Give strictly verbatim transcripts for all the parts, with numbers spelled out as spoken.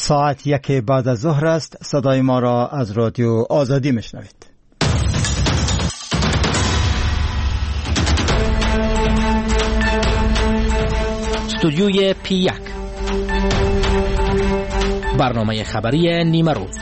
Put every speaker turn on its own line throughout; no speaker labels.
ساعت یک بعد از ظهر است. صدای ما را از رادیو آزادی میشنوید.
استودیوی پی یک، برنامه خبری نیمه روز.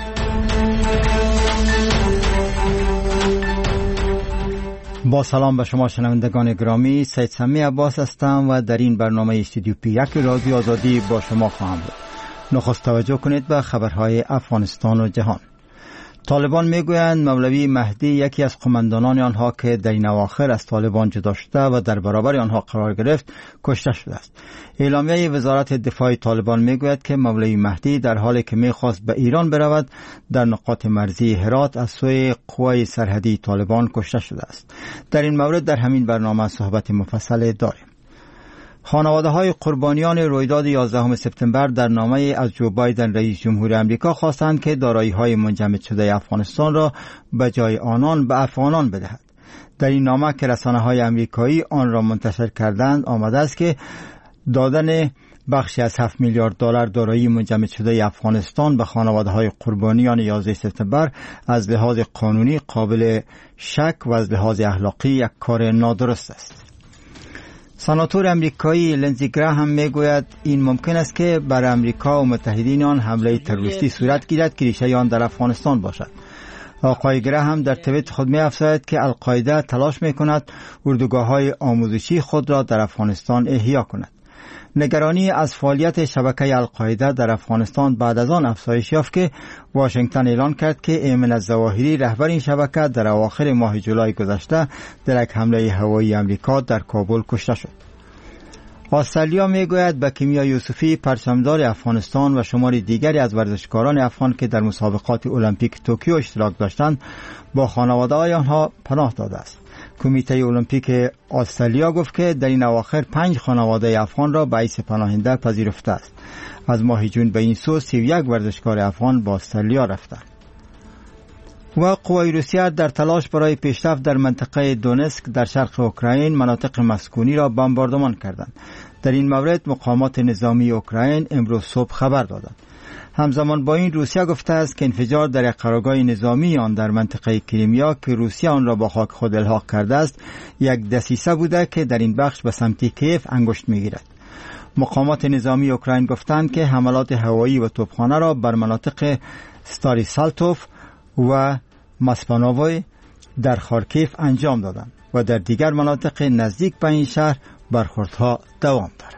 با سلام به شما شنوندگان گرامی، سید سمی عباس هستم و در این برنامه استودیو پی یک رادیو آزادی با شما خواهم بود. نخست توجه کنید به خبرهای افغانستان و جهان. طالبان میگویند مولوی مهدی یکی از قماندانان آنها که در این اواخر از طالبان جدا شده و در برابر آنها قرار گرفت کشته شده است. اعلامیه وزارت دفاع طالبان میگوید که مولوی مهدی در حالی که میخواست به ایران برود در نقاط مرزی هرات از سوی قوای سرحدی طالبان کشته شده است. در این مورد در همین برنامه صحبت مفصل داریم. خانواده های قربانیان رویداد یازدهم سپتامبر در نامه از جو بایدن رئیس جمهور امریکا خواستند که دارایی های منجمد شده افغانستان را به جای آنان به افغانان بدهد. در این نامه که رسانه های امریکایی آن را منتشر کردند آمده است که دادن بخشی از هفت میلیارد دلار دارایی منجمد شده افغانستان به خانواده های قربانیان یازده سپتامبر از لحاظ قانونی قابل شک و از لحاظ اخلاقی یک کار نادرست است. سناتور امریکایی لنزی گراهم میگوید این ممکن است که بر امریکا و متحدین آن حمله تروریستی صورت گیرد که ریشه آن در افغانستان باشد. آقای گراهم در توییت خود می افزاید که القاعده تلاش می کند اردوگاه‌های آموزشی خود را در افغانستان احیا کند. نگرانی از فعالیت شبکه القاعده در افغانستان بعد از آن افزایش یافت که واشنگتن اعلان کرد که ایمن الظواهری رهبر این شبکه در اواخر ماه جولای گذشته در یک حمله هوایی امریکا در کابل کشته شد. استرالیا میگوید به کیمیا یوسفی پرچمدار افغانستان و شماری دیگری از ورزشکاران افغان که در مسابقات المپیک توکیو اشتراک داشتند با خانواده‌های آنها پناه داده است. کمیته المپیک استرالیا گفت که در این اواخر پنج خانواده افغان را به حیث پناهنده پذیرفته است. از ماه جون به این سو سی و یک ورزشکار افغان با استرالیا رفتند. و قوای روسیه در تلاش برای پیشرفت در منطقه دونسک در شرق اوکراین مناطق مسکونی را بمباردمان کردند. در این مورد مقامات نظامی اوکراین امروز صبح خبر دادند. همزمان با این روسیه گفته است که انفجار در یک قرارگاه نظامی آن در منطقه کریمیا که روسیه آن را با خاک خود الحاق کرده است یک دسیسه بوده که در این بخش به سمت کیف انگشت میگیرد. مقامات نظامی اوکراین گفتند که حملات هوایی و توپخانه را بر مناطق ستاری سالتوف و مسپانووی در خارکیف انجام دادند و در دیگر مناطق نزدیک به این شهر برخوردها دوام دارد.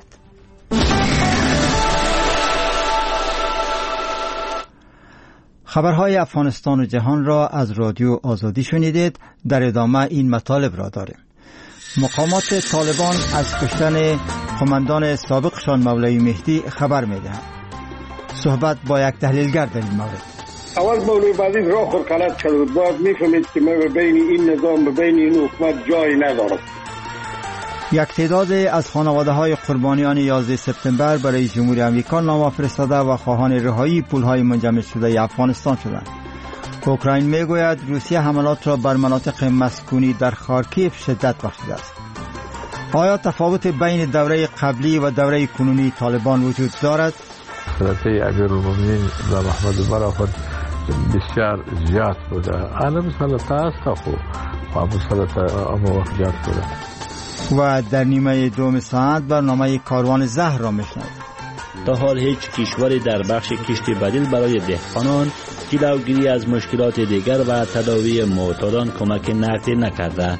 خبرهای افغانستان و جهان را از رادیو آزادی شنیدید. در ادامه این مطالب را داریم. مقامات طالبان از کشتن قماندان سابقشان مولوی مهدی خبر می‌دهند. صحبت با یک تحلیلگر در این مورد.
اول مولوی مهدی راه خود غلط کرد. باید می‌فهمید که ما بین این نظام و بین این حکومت جای ندارد.
یک تعداد از خانواده‌های قربانیان یازده سپتامبر برای جمهوری امریکا نامه فرستاده و خواهان رهایی پول‌های منجمد شده افغانستان شدند. اوکراین میگوید روسیه حملات را بر مناطق مسکونی در خارکیف شدت بخشیده است. آیا تفاوت بین دوره قبلی و دوره کنونی طالبان وجود دارد؟
سلطه امیرالمومنین و محمد برافت بسیار زیاد بوده. عالم سلطه است خو و سلطه اما وقت زیاد بوده.
و در نیمه دوم ساعت برنامه کاروان زهر را میشنوید.
تا حال هیچ کشوری در بخش کشت بدیل برای دهقانان جلوگیری از مشکلات دیگر و تداوی معتادان کمک نقدی نکرده.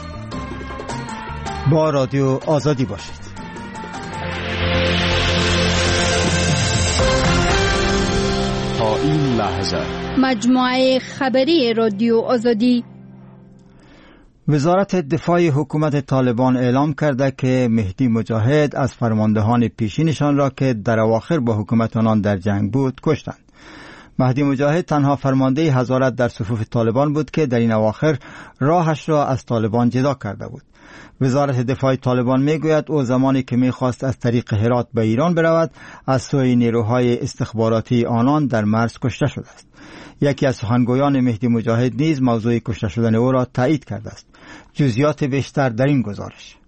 با رادیو آزادی باشید.
تا این لحظه
مجموعه خبری رادیو آزادی.
وزارت دفاع حکومت طالبان اعلام کرده که مهدی مجاهد از فرماندهان پیشینشان را که در اواخر با حکومت آنان در جنگ بود کشتند. مهدی مجاهد تنها فرمانده حضارت در صفوف طالبان بود که در این اواخر راهش را از طالبان جدا کرده بود. وزارت دفاع طالبان میگوید او زمانی که میخواست از طریق هرات به ایران برود از سوی نیروهای استخباراتی آنان در مرز کشته شده است. یکی از سخنگویان مهدی مجاهد نیز موضوع کشته شدن او را تایید کرده است. جزئیات بیشتر در این گزارش.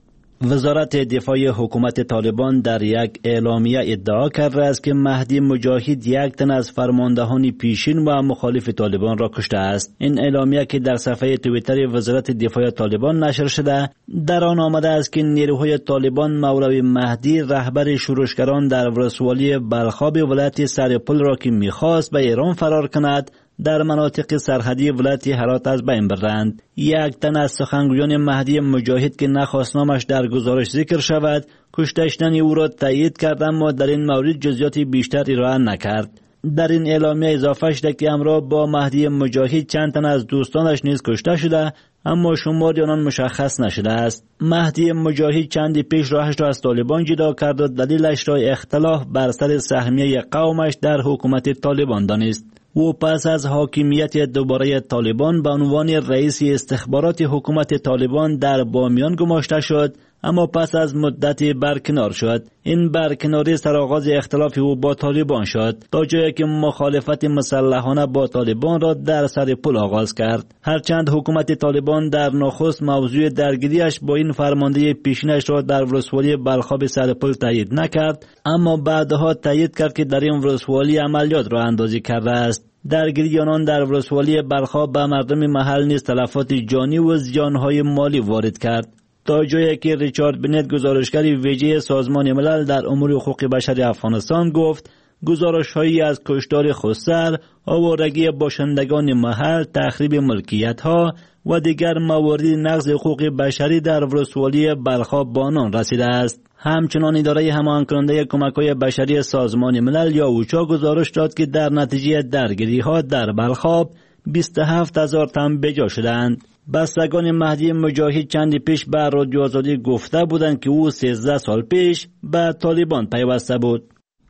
وزارت دفاع حکومت طالبان در یک اعلامیه ادعا کرده است که مهدی مجاهد یک تن از فرماندهان پیشین و مخالف طالبان را کشته است. این اعلامیه که در صفحه توییتر وزارت دفاع طالبان نشر شده، در آن آمده است که نیروهای طالبان مولوی مهدی رهبر شورشگران در ولسوالی بلخاب ولایت سرپل را که می‌خواست به ایران فرار کند، در مناطق سرحدی ولایت هرات از بین برند. یک تن از سخنگویان مهدی مجاهد که نخواست نامش در گزارش ذکر شود، کشته شدن او را تایید کرد، اما در این مورد جزئیات بیشتر ارائه نکرد. در این اعلامیه اضافه شده که همراه با مهدی مجاهد چند تن از دوستانش نیز کشته شده، اما شمار آنان مشخص نشده است. مهدی مجاهد چندی پیش راهش را از طالبان جدا کرد و دلیلش را اختلاف بر سر سهمیه قومش در حکومت طالبان دانست. او پس از حاکمیت دوباره طالبان به عنوان رئیس استخبارات حکومت طالبان در بامیان گماشته شد، اما پس از مدتی برکنار شد. این برکناری سرآغاز اختلاف او با طالبان شد، تا جایی که مخالفت مسلحانه با طالبان را در سرپل آغاز کرد. هرچند حکومت طالبان در نخست موضوع درگیریش با این فرمانده پیشینش را در ولسوالی بلخاب سرپل تایید نکرد، اما بعدها تایید کرد که در این ولسوالی عملیات را اندازی کرده است. درگیری آنان در ولسوالی بلخاب به مردم محل نیز تلفات جانی و زیانهای مالی وارد کرد، تا جایی که ریچارد بنت، گزارشگر ویژه سازمان ملل در امور حقوق بشر افغانستان، گفت گزارش‌هایی از کشتار خودسر، آوارگی باشندگان محل، تخریب ملکیت‌ها و دیگر موارد نقض حقوق بشری در ولسوالی بلخاب به آنان رسیده است. همچنان اداره هماهنگ کننده کمک‌های بشری سازمان ملل یا اوچا گزارش داد که در نتیجه درگیری‌ها در بلخاب بیست و هفت هزار تن بجا شدند. بستگان مهدی مجاهد چندی پیش به رادیو آزادی گفته بودند که او سیزده سال پیش به طالبان پیوسته بود.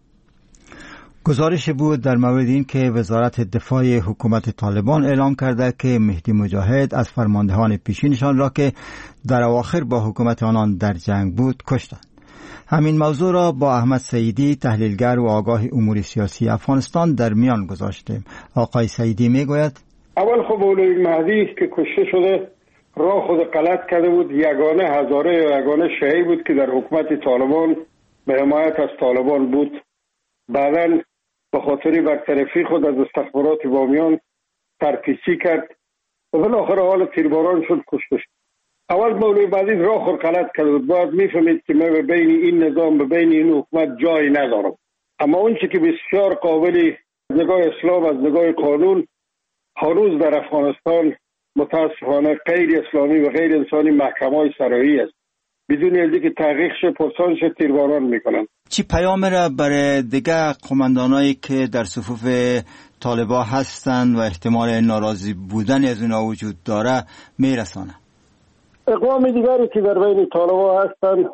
گزارش بود در مورد این که وزارت دفاع حکومت طالبان اعلام کرده که مهدی مجاهد از فرماندهان پیشینشان را که در اواخر با حکومت آنان در جنگ بود کشتند. همین موضوع را با احمد سعیدی، تحلیلگر و آگاه امور سیاسی افغانستان، در میان گذاشتیم. آقای سعیدی میگوید
اول خب مولوی مهدی که کشته شده راه خود غلط کرده بود، یگانه هزاره یا یگانه شیعی بود که در حکومت طالبان به حمایت از طالبان بود. بعداً به خاطر برطرفی خود از استخبارات بامیان سرپیچی کرد و بالاخره حال تیرباران شد، کشته شد. اول مولوی مهدی راه خود غلط کرده بود، باید میفهمید که من به بین این نظام به بین این حکومت جایی ندارم. اما اون چی که بسیار قابل از نگاه اسلام، از نگاه قانون، هنوز در افغانستان متاسفانه غیر اسلامی و غیر انسانی محکمه‌های سرایی است. بدون اینکه تحقیق شه، پرسان شه، تیرباران میکنن.
چی پیام را برای دیگر قماندانایی که در صفوف طالبان هستند و احتمال ناراضی بودن از اونا وجود داره میرسانه؟
اقوام دیگری که در بین طالبان هستند،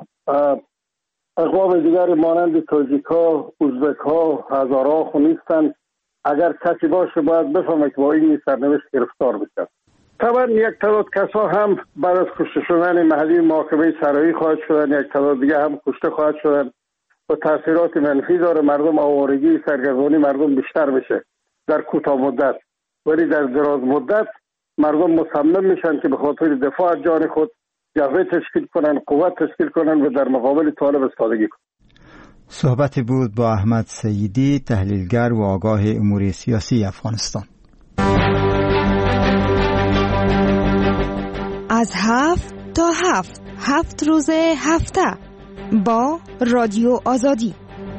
اقوام دیگری مانند تاجیک‌ها، ازبک‌ها، هزارها خو نیستند. اگر کسی باشه باید بفهمه که با این سرنوشت گرفتار بشه. طبعا یک تعداد کسا هم بعد از کشته شدن مهدی محاکمه سرایی خواهد شدن، یک تعداد دیگه هم کشته خواهد شدن و تاثیرات منفی داره. مردم آوارگی، سرگردانی مردم بیشتر بشه در کوتاه مدت، ولی در دراز مدت مردم مصمم میشن که به خاطر دفاع از جان خود جبهه تشکیل کنن، قوت تشکیل کنن و در مقابل طالب ایستادگی کنن.
صحبت بود با احمد سعیدی، تحلیلگر و آگاه امور سیاسی افغانستان.
از هفت تا هفت هفت روز هفته با رادیو آزادی.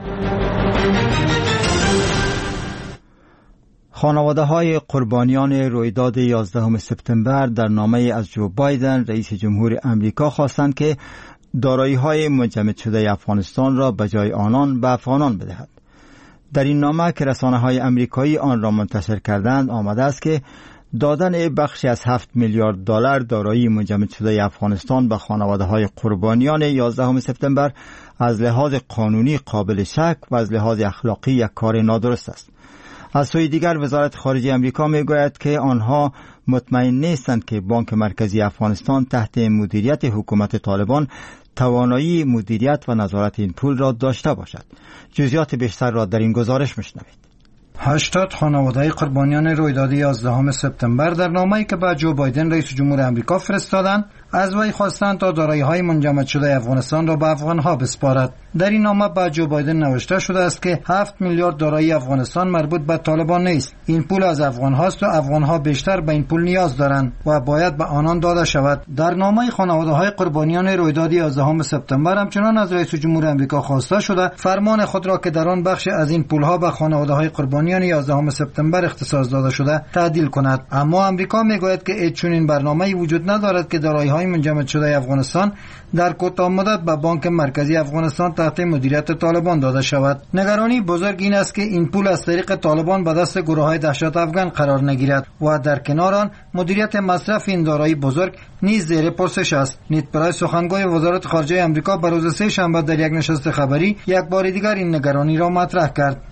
خانواده های قربانیان رویداد یازدهم سپتامبر در نامه از جو بایدن رئیس جمهور امریکا خواستند که دارایی های منجمد شده افغانستان را به جای آنان به افغانان بدهد. در این نامه که رسانه های امریکایی آن را منتشر کردند آمده است که دادن بخشی از هفت میلیارد دلار دارایی منجمد شده افغانستان به خانواده های قربانیان یازدهم سپتامبر از لحاظ قانونی قابل شک و از لحاظ اخلاقی یک کار نادرست است. از سوی دیگر وزارت خارجه امریکا میگوید که آنها مطمئن نیستند که بانک مرکزی افغانستان تحت مدیریت حکومت طالبان توانایی مدیریت و نظارت این پول را داشته باشد. جزئیات بیشتر را در این گزارش میشنوید.
هشتاد خانواده قربانیان رویداد یازدهم سپتامبر در نامه‌ای که به جو بایدن رئیس جمهور امریکا فرستادند از وی خواستند تا دارایی‌های منجمد شده افغانستان را به افغان‌ها بسپارد. در این نامه به جو بایدن نوشته شده است که هفت میلیارد دارایی افغانستان مربوط به طالبان نیست. این پول از افغان‌هاست و افغان‌ها بیشتر به این پول نیاز دارند و باید به آنان داده شود. در نامه خانواده‌های قربانیان رویداد یازدهم سپتامبر همچنان از رئیس جمهور آمریکا خواسته شده فرمان خود را که در آن بخش از این پول‌ها به خانواده‌های قربانیان یازدهم سپتامبر اختصاص داده شده تعدیل کند. اما آمریکا میگوید که هیچ چنین برنامه‌ای وجود ندارد که دارایی‌های منجمد شده افغانستان در کوتاه مدت به بانک مرکزی افغانستان تحت مدیریت طالبان داده شود. نگرانی بزرگ این است که این پول از طریق طالبان به دست گروه‌های دهشت افغان قرار نگیرد و در کنار آن مدیریت مصرف این دارایی بزرگ نیز زیر پرسش است. نیت پرایس سخنگوی وزارت خارجه آمریکا بر روز سه شنبه در یک نشست خبری یک بار دیگر این نگرانی را مطرح کرد.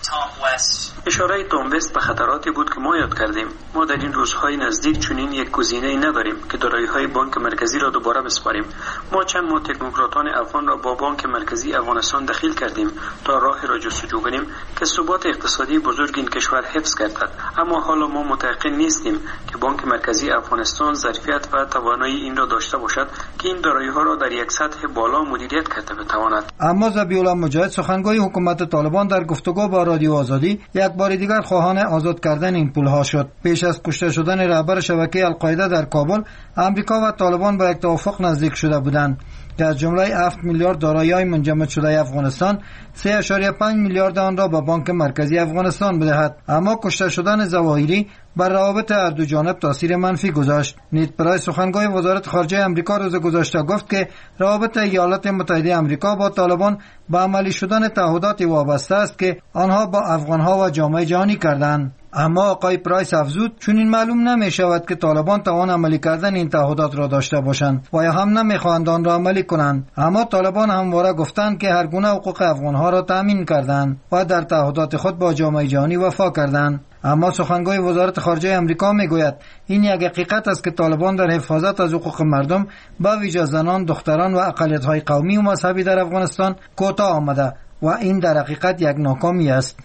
اشاره تام وست به خطراتی بود که ما یاد کردیم. ما در این روزهای نزدیک چنین یک گزینه‌ای نداریم که دارایی‌های بانک مرکزی را دوباره بسپاریم. ما چند ماه تکنوکراتان افغان را با بانک مرکزی افغانستان دخیل کردیم تا راهی را جستجو کنیم که ثبات اقتصادی بزرگ این کشور حفظ گردد. اما حالا ما متيقن نیستیم که بانک مرکزی افغانستان ظرفیت و توانایی این را داشته باشد که این دارایی‌ها را در یک سطح بالا مدیریت کرده بتواند.
اما ذبیح الله مجاهد سخنگوی حکومت طالبان در گفتگو با رادیو آزادی یک بار دیگر خواهان آزاد کردن این پولها شد. پیش از کشته شدن رهبر شبکه القاعده در کابل، آمریکا و طالبان به یک توافق نزدیک شده بودند که از جمله هفت میلیارد دارایی‌های منجمد شده افغانستان سه ممیز پنج میلیارد آن را به بانک مرکزی افغانستان بدهد. اما کشته شدن ظواهری بر روابط هر دو جانب تاثیر منفی گذاشت. نیت پرایس سخنگوی وزارت خارجه آمریکا روز گذشته گفت که روابط ایالات متحده آمریکا با طالبان به عملی شدن تعهدات وابسته است که آنها با افغانها و جامعه جهانی کردند. اما آقای پرایس افزود چون این معلوم نمی شود که طالبان توان عملی کردن این تعهدات را داشته باشند و یا هم نمیخواهند آن را عملی کنند. اما طالبان همواره گفتند که هر گونه حقوق افغانها را تامین کردند و در تعهدات خود با جامعه جهانی وفا کردند. اما سخنگوی وزارت خارجه آمریکا میگوید این یک حقیقت است که طالبان در حفاظت از حقوق مردم به ویژه زنان، دختران و اقلیت‌های قومی و مذهبی در افغانستان کوتاه آمده و این در حقیقت یک ناکامی است.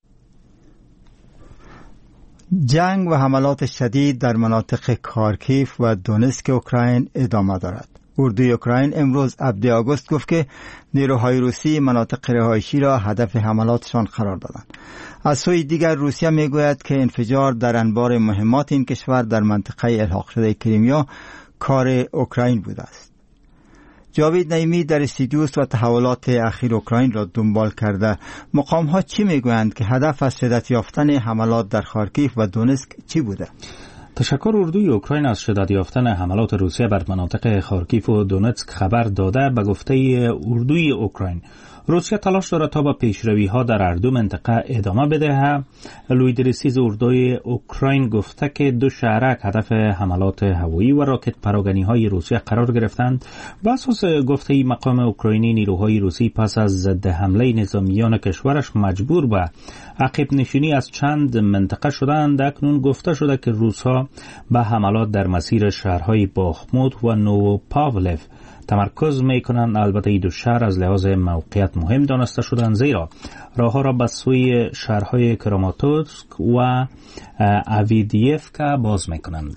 جنگ و حملات شدید در مناطق خارکیف و دونتسک اوکراین ادامه دارد. اردوی اوکراین امروز هفدهم آگوست گفت که نیروهای روسی مناطق رهایشی را هدف حملاتشان قرار دادند. از سوی دیگر روسیه میگوید که انفجار در انبار مهمات این کشور در منطقه الحاق شده کریمیا کار اوکراین بوده است. جاوید نعیمی در استودیوست و تحولات اخیر اوکراین را دنبال کرده. مقام ها چی میگویند که هدف از شدت یافتن حملات در خارکیف و دونتسک چی بوده؟
تشکر. اردوی اوکراین از شدت یافتن حملات روسیه بر مناطق خارکیف و دونتسک خبر داده. به گفته اردوی اوکراین روسیه تلاش دارد تا با پیشروی ها در هر دو منطقه ادامه بده. لویدریسیز اردوی اوکراین گفته که دو شهرک هدف حملات هوایی و راکت پراگنی های روسیه قرار گرفتند. بر اساس گفته مقام اوکراینی نیروهای روسی پس از ضد حمله نظامیان کشورش مجبور به عقب نشینی از چند منطقه شدند. اکنون گفته شده که روس‌ها به حملات در مسیر شهرهای باخموت و نووپاولف تمرکز میکنند. البته این دو شهر از لحاظ موقعیت مهم دانسته شدند زیرا راه ها را به سوی شهرهای کراماتورسک و اویدیفکا باز میکنند.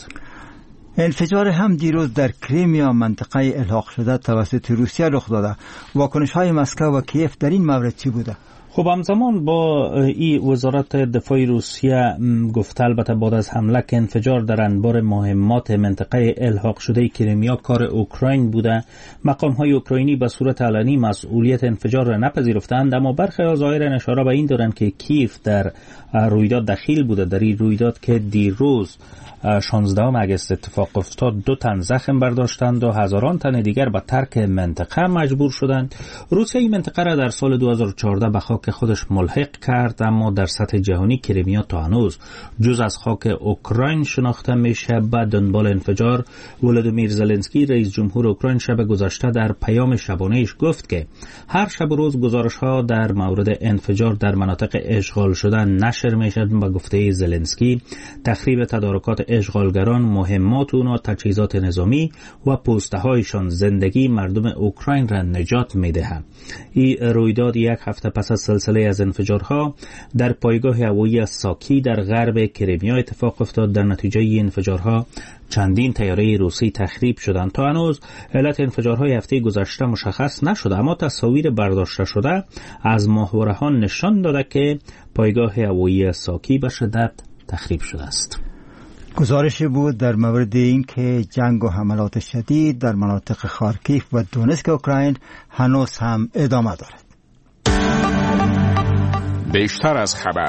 انفجار هم دیروز در کریمیا منطقه الحاق شده توسط روسیه رخ داده. واکنش های مسکو و کیف در این مورد چی بوده؟
خب همزمان با ای وزارت دفاع روسیه گفته البته بعد از حمله که انفجار در انبار مهمات منطقه الحاق شده کریمیا کار اوکراین بوده. مقام های اوکراینی به صورت علنی مسئولیت انفجار را نپذیرفتند، اما برخی از ظاهرا اشاره به این دارند که کیف در رویداد دخیل بوده. در این رویداد که دیروز شانزدهم آگوست اتفاق افتاد دو تن زخم برداشتند و هزاران تن دیگر به ترک منطقه مجبور شدند. روسیه این منطقه را در سال دو هزار و چهارده به خاک خودش ملحق کرد، اما در سطح جهانی کریمیا تا هنوز جز از خاک اوکراین شناخته میشه. بعد دنبال انفجار ولودیمیر زلنسکی رئیس جمهور اوکراین شب گذشته در پیام شبانه‌اش گفت که هر شب و روز گزارش‌ها در مورد انفجار در مناطق اشغال شده نشر میشد. به گفته زلنسکی تخریب تدارکات اشغالگران، مهمات اونا، تجهیزات نظامی و پوسته‌هایشان زندگی مردم اوکراین را نجات می‌دهد. این رویداد یک هفته پس از سلسله از انفجارها در پایگاه هوایی ساکی در غرب کریمیا اتفاق افتاد. در نتیجه این انفجارها چندین طیاره روسی تخریب شدند. تا هنوز علت انفجارهای هفته گذشته مشخص نشده، اما تصاویر برداشته شده از ماهواره‌ها نشان داده که پایگاه هوایی ساکی به شدت تخریب شده است.
گزارشی بود در مورد اینکه جنگ و حملات شدید در مناطق خارکیف و دونسک اوکراین هنوز هم ادامه دارد.
بیشتر از خبر.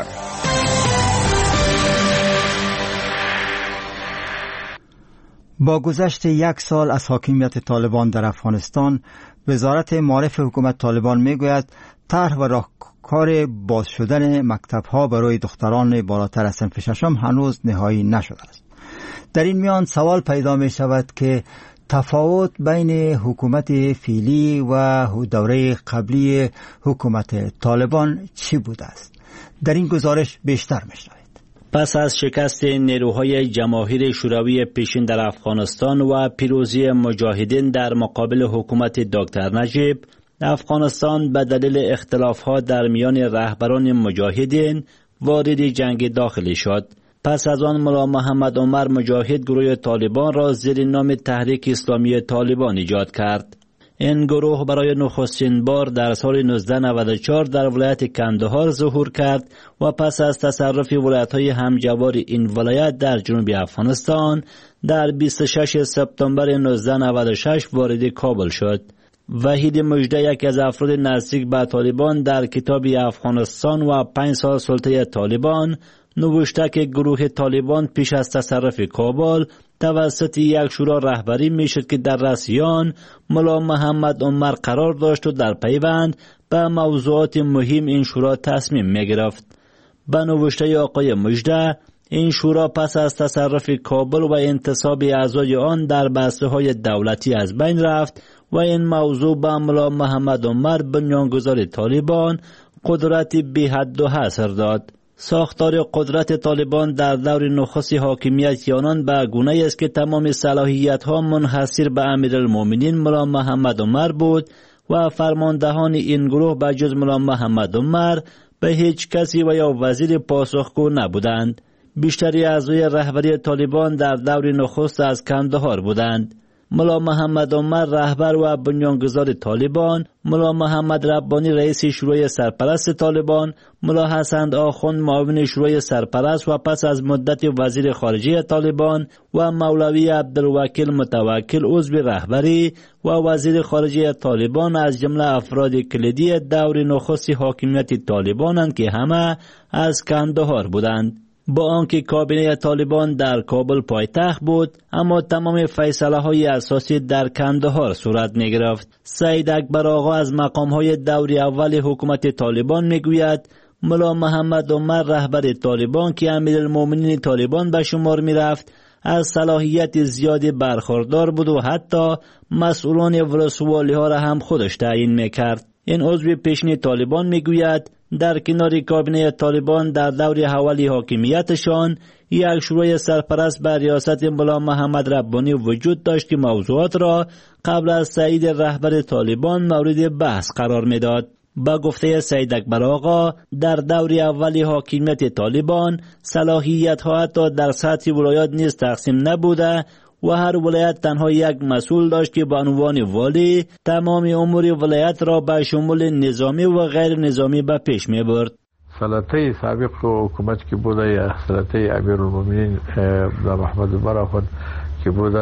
با گذشت یک سال از حاکمیت طالبان در افغانستان، وزارت معارف حکومت طالبان میگوید طرح و راهکار باز شدن مکتب‌ها برای دختران بالاتر از صنف ششم هنوز نهایی نشده است. در این میان سوال پیدا می شود که تفاوت بین حکومت فعلی و دوره قبلی حکومت طالبان چی بوده است؟ در این گزارش بیشتر می‌شنوید.
پس از شکست نیروهای جماهیر شوروی پیشین در افغانستان و پیروزی مجاهدین در مقابل حکومت دکتر نجیب، افغانستان به دلیل اختلافات در میان رهبران مجاهدین وارد جنگ داخلی شد. پس از آن ملا محمد عمر مجاهد گروه طالبان را زیر نام تحریک اسلامی طالبان ایجاد کرد. این گروه برای نخستین بار در سال نوزده نود و چهار در ولایت کندهار ظهور کرد و پس از تصرف ولایت‌های همجوار این ولایت در جنوب افغانستان در بیست و شش سپتامبر نوزده نود و شش وارد کابل شد. وحید مژده، یکی از افراد نزدیک به طالبان، در کتاب افغانستان و پنج سال سلطه طالبان نوشته که گروه طالبان پیش از تصرف کابل توسط یک شورا رهبری میشد که در رأسیان ملا محمد عمر قرار داشت و در پیوند به موضوعات مهم این شورا تصمیم میگرفت. به نوشته آقای مژده، این شورا پس از تصرف کابل و انتصاب اعضای آن در بسته های دولتی از بین رفت و این موضوع به ملا محمد عمر بنیانگذار طالبان قدرت بی حد و حصر داد. ساختار قدرت طالبان در دور نخست حاکمیت آنان به گونه است که تمام صلاحیت‌ها منحصر به امیرالمومنین ملا محمد عمر بود و فرماندهان این گروه به جز ملا محمد عمر به هیچ کسی و یا وزیر پاسخگو نبودند. بیشتری اعضای رهبری طالبان در دور نخست از کندهار بودند. ملا محمد عمر رهبر و بنیانگذار طالبان، ملا محمد ربانی رئیس شورای سرپرست طالبان، ملا حسن آخوند معاون شورای سرپرست و پس از مدت وزیر خارجه طالبان و مولوی عبدالوکیل متوکل عضو رهبری و وزیر خارجه طالبان از جمله افراد کلیدی دور نخست حاکمیت طالبانند که همه از کندهار بودند. با آنکه کابینه طالبان در کابل پایتخت بود، اما تمام فیصله های اساسی در کندهار صورت می گرفت. سید اکبر آقا از مقام های دوری اول حکومت طالبان می گوید ملا محمد عمر رهبر طالبان که امیرالمومنین طالبان به شمار می رفت از صلاحیت زیادی برخوردار بود و حتی مسئولان ولسوالی ها را هم خودش تعیین می کرد. این عضو پیشین طالبان می گوید در کنار کابینه طالبان در دور اولی حاکمیتشان یک شورای سرپرست بر ریاست ملا محمد ربانی وجود داشت که موضوعات را قبل از تایید رهبر طالبان مورد بحث قرار میداد. با گفته سید اکبر آقا در دور اولی حاکمیت طالبان صلاحیت ها حتی در سطح ولایات نیز تقسیم نبوده و هر ولایت تنها یک مسئول داشت که به عنوان والی تمام امور ولایت را به شمول نظامی و غیر نظامی به پیش می برد.
سلطه سابق حکومت که بوده یا سلطه امیرالمومنین محمد عمر آخوند که بوده،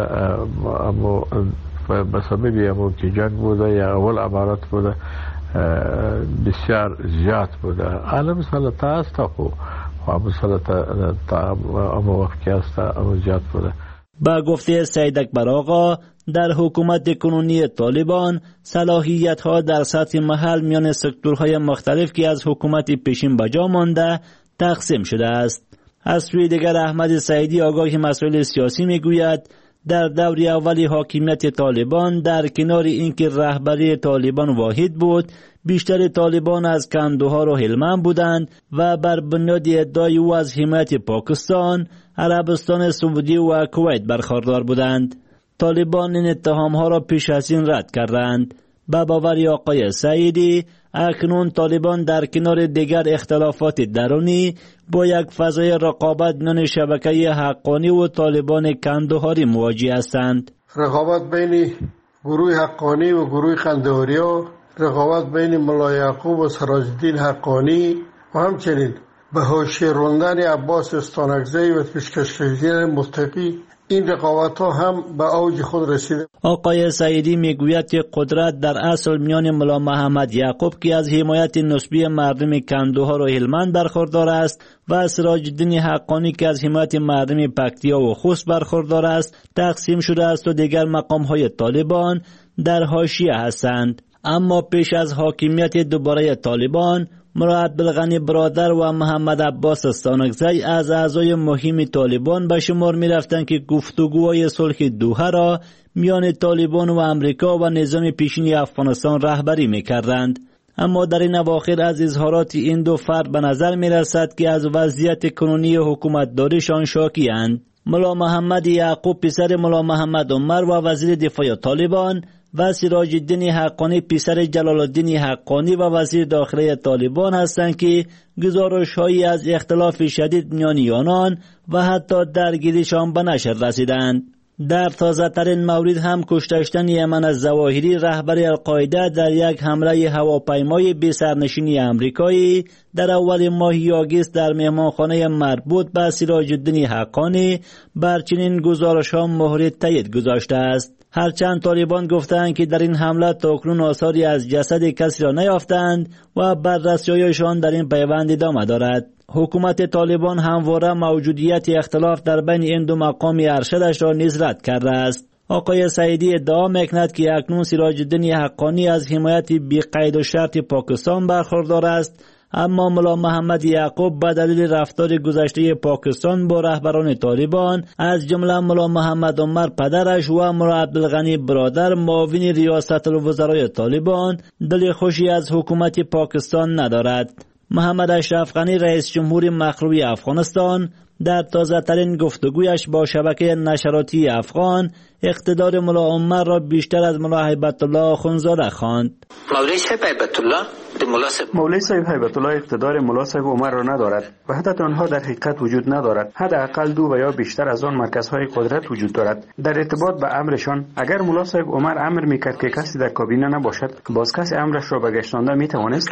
اما به سبب امو که جنگ بوده یا اول امارات بوده بسیار زیاد بوده. عالم سلطه است خو اما سلطه اما وقت که است اما زیاد بوده.
با گفته سید اکبر آقا در حکومت کنونی طالبان صلاحیت ها در سطح محل میان سکتورهای مختلف که از حکومت پیشین بجا مانده تقسیم شده است. از سوی دیگر احمد سعیدی آگاه مسائل سیاسی میگوید در دور اولی حاکمیت طالبان در کنار اینکه رهبری طالبان واحد بود، بیشتر طالبان از کندهار و هلمند بودند و بر بنیاد ادعای او از حمایت پاکستان، عربستان سعودی و کویت برخوردار بودند. طالبان این اتهامها را پیش از این رد کردند. به باور آقای سعیدی، اکنون طالبان در کنار دیگر اختلافات درونی با یک فضای رقابت میان شبکه حقانی و طالبان کندهاری مواجه هستند.
رقابت بین گروه حقانی و گروه کندهاری ها، رقابت بین ملا یعقوب و سراج الدین حقانی و همچنین به حاشیه راندن عباس استانکزی و پیشکش کردن متقی، این رقابت ها هم به اوج خود رسیده.
آقای سعیدی میگوید که قدرت در اصل میان ملا محمد یعقوب که از حمایت نسبی مردم کندهار و هلمند برخوردار است و سراج الدین حقانی که از حمایت مردم پکتیا و خوست برخوردار است تقسیم شده است و دیگر مقام های طالبان در حاشیه هستند. اما پیش از حاکمیت دوباره طالبان، ملا عبدالغنی برادر و محمد عباس استانکزی از اعضای مهم طالبان به شمار می رفتند که گفتگوهای صلح دوحه را میان طالبان و امریکا و نظام پیشین افغانستان رهبری می کردند. اما در این اواخر از اظهارات این دو فرد به نظر می رسد که از وضعیت کنونی حکومت داریشان شاکی اند. ملا محمد یعقوب پسر ملا محمد عمر و وزیر دفاع طالبان و سراج الدین حقانی پسر جلال الدین حقانی و وزیر داخله طالبان هستند که گزارش‌هایی از اختلاف شدید میان آنان و حتی درگیریشان به نشر رسیدند. در تازه ترین مورد هم کشته شدن ایمن الظواهری رهبر القاعده در یک حمله هواپیمای بی سرنشین امریکایی در اول ماه آگوست در مهمانخانه مربوط به سراج الدین حقانی بر چنین گزارش‌ها مهر تایید گذاشته است. هرچند طالبان گفتند که در این حمله تاکنون آثاری از جسد کسی را نیافتند و بررسی‌هایشان در این پیوند ادامه دارد. حکومت طالبان همواره موجودیت اختلاف در بین این دو مقام ارشدش را نیز رد کرده است. آقای سعیدی ادعا می‌کند که اکنون سراج الدین حقانی از حمایت بی قید و شرط پاکستان برخوردار است، اما ملا محمد یعقوب به دلیل رفتار گذشته پاکستان با رهبران طالبان از جمله ملا محمد عمر پدرش و ملا عبدالغنی برادر معاون ریاست الوزرای طالبان دل خوشی از حکومت پاکستان ندارد. محمد اشرف غنی رئیس جمهور مخلوع افغانستان در تازه ترین گفتگویش با شبکه نشراتی افغان اقتدار ملا عمر را بیشتر از ملا هیبت الله آخوندزاده خواند.
مولوی صاحب هیبت الله مولوی صاحب هیبت الله اقتدار ملا صاحب عمر را ندارد و حتی آنها در حقیقت وجود ندارد. حداقل دو و یا بیشتر از آن مرکزهای قدرت وجود دارد. در ارتباط به امرشان اگر ملا صاحب عمر امر میکرد که کسی در کابینه نباشد، باز کسی امرش را بگشتانده میتوانست؟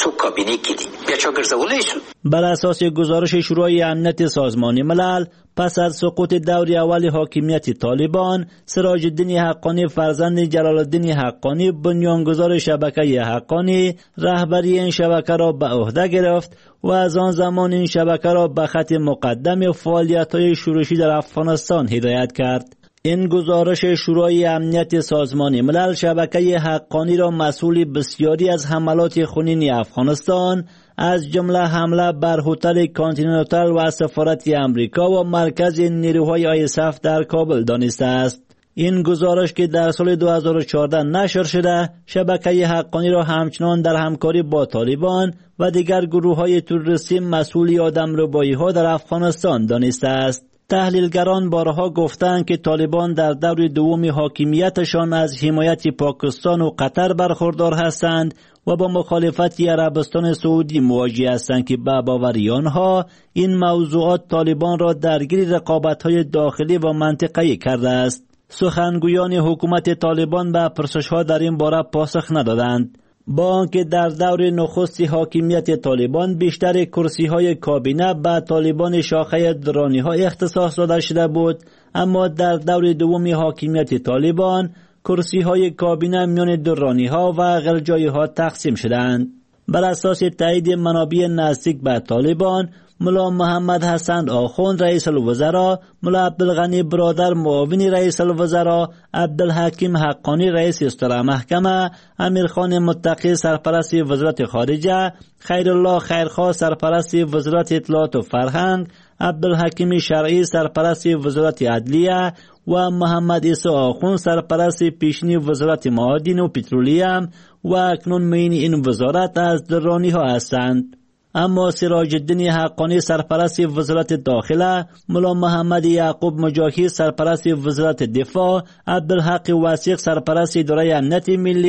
بر اساس گزارش شورای امنیت سازمان ملل، پس از سقوط دور اول حاکمیت طالبان، سراج الدین حقانی فرزند جلال الدین حقانی بنیانگذار شبکه حقانی رهبری این شبکه را به عهده گرفت و از آن زمان این شبکه را به خط مقدم فعالیت‌های شورشی در افغانستان هدایت کرد. این گزارش شورای امنیت سازمان ملل شبکه حقانی را مسئول بسیاری از حملات خونین افغانستان از جمله حمله بر هتل کانتیننتال و سفارت امریکا و مرکز نیروهای آی اس اف در کابل دانسته است. این گزارش که در سال دو هزار و چهارده نشر شده، شبکه حقانی را همچنان در همکاری با طالبان و دیگر گروه‌های تروریستی مسئول آدمربایی‌ها در افغانستان دانسته است. تحلیلگران بارها گفتند که طالبان در دور دوم حاکمیتشان از حمایت پاکستان و قطر برخوردار هستند و با مخالفت عربستان سعودی مواجه هستند که به باور آنها این موضوعات طالبان را درگیر رقابت‌های داخلی و منطقه‌ای کرده است. سخنگویان حکومت طالبان به پرسش‌ها در این باره پاسخ ندادند. با آنکه در دور نخست حاکمیت طالبان بیشتر کرسی‌های کابینه به طالبان شاخه درانی‌ها اختصاص داده شده بود، اما در دور دوم حاکمیت طالبان کرسی‌های کابینه میان درانی‌ها و غلجایی‌ها تقسیم شدند. بر اساس تایید منابع نزدیک به طالبان، ملا محمد حسن آخوند رئیس الوزراء، ملا عبدالغنی برادر معاون رئیس الوزراء، عبدالحکیم حقانی رئیس استرا محکمه، امیرخان متقی سرپرست وزارت خارجه، خیرالله خیرخواه سرپرست وزارت اطلاعات و فرهنگ، عبدالحکیم شرعی سرپرست وزارت عدلیه و محمد عیسی آخوند سرپرست پیشین وزارت معادن و پترولیم و اکنون معین این وزارت از درانی ها هستند. اما سراج الدین حقانی سرپرست وزارت داخله، ملا محمد یعقوب مجاهد سرپرست وزارت دفاع، عبدالحق وثیق سرپرست اداره امنیت ملی،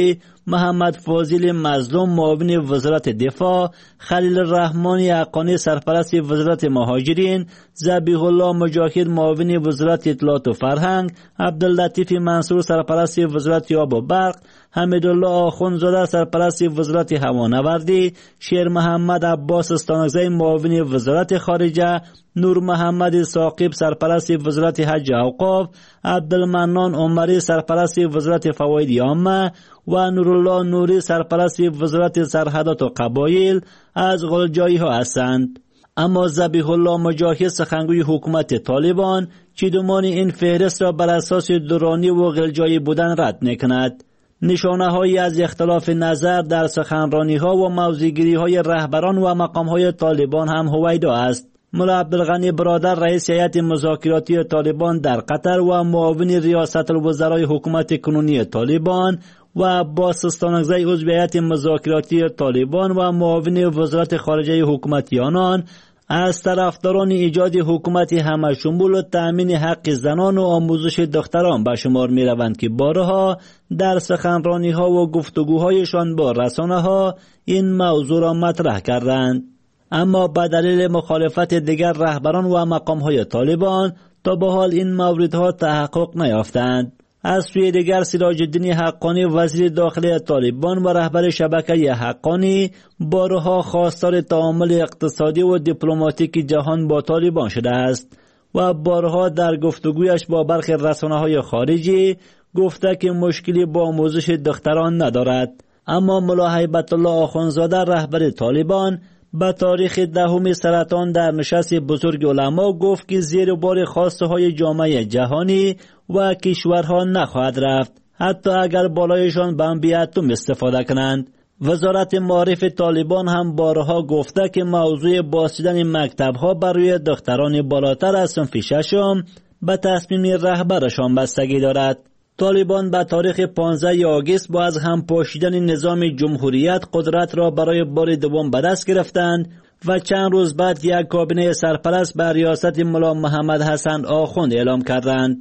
محمد فاضل مظلوم معاون وزارت دفاع، خلیل الرحمن حقانی سرپرست وزارت مهاجرین، ذبیح الله مجاهد معاون وزارت اطلاعات و فرهنگ، عبداللطیف منصور سرپرست وزارت آب و برق، حمیدالله آخوندزاده سرپرست وزارت هوانوردی، شیر محمد عباس استانکزی معاون وزارت خارجه، نور محمد ثاقب سرپرست وزارت حج و اوقاف، عبدالمنان عمری سرپرست وزارت فواید عامه و نورالله نوری سرپرست وزارت سرحدات و قبایل از غلجایی ها هستند. اما ذبیح الله مجاهد سخنگوی حکومت طالبان چیدمان این فهرست را بر اساس دورانی و غلجایی بودن رد میکند. نشانه هایی از اختلاف نظر در سخنرانی ها و موضع‌گیری های رهبران و مقام های طالبان هم هویدا است. ملا عبدالغنی برادر رئیس هیئت مذاکراتی طالبان در قطر و معاون ریاست الوزرای حکومت کنونی طالبان و عباس استانکزی عضو هیئت مذاکراتی طالبان و معاون وزارت خارجه حکومت آنان از طرفداران ایجاد حکومت همه‌شمول و تأمین حق زنان و آموزش دختران به شمار می روند که بارها در سخنرانی ها و گفتگوهایشان با رسانه ها این موضوع را مطرح کردند. اما به دلیل مخالفت دیگر رهبران و مقام های طالبان تا به حال این موردها تحقق نیافتند. از سوی دیگر سراج الدین حقانی وزیر داخلی طالبان و رهبر شبکه حقانی بارها خواستار تعامل اقتصادی و دیپلماتیک جهان با طالبان شده است و بارها در گفتگویش با برخی رسانه‌های خارجی گفته که مشکلی با آموزش دختران ندارد. اما ملا هیبت الله آخوندزاده رهبر طالبان به تاریخ دهم سرطان در نشست بزرگ علما گفت که زیر بار خواسته های جامعه جهانی و کشورها نخواهد رفت، حتی اگر بالایشان بمب اتم استفاده کنند. وزارت معارف طالبان هم بارها گفته که موضوع بازدیدن مکتب‌ها برای دختران بالاتر از صنف ششم به تصمیم رهبرشان بستگی دارد. طالبان به تاریخ پانزده آگوست با از هم پاشیدن نظام جمهوریت قدرت را برای بار دوم به دست گرفتند و چند روز بعد یک کابینه سرپرست به ریاست ملا محمد حسن آخوند اعلام کردند.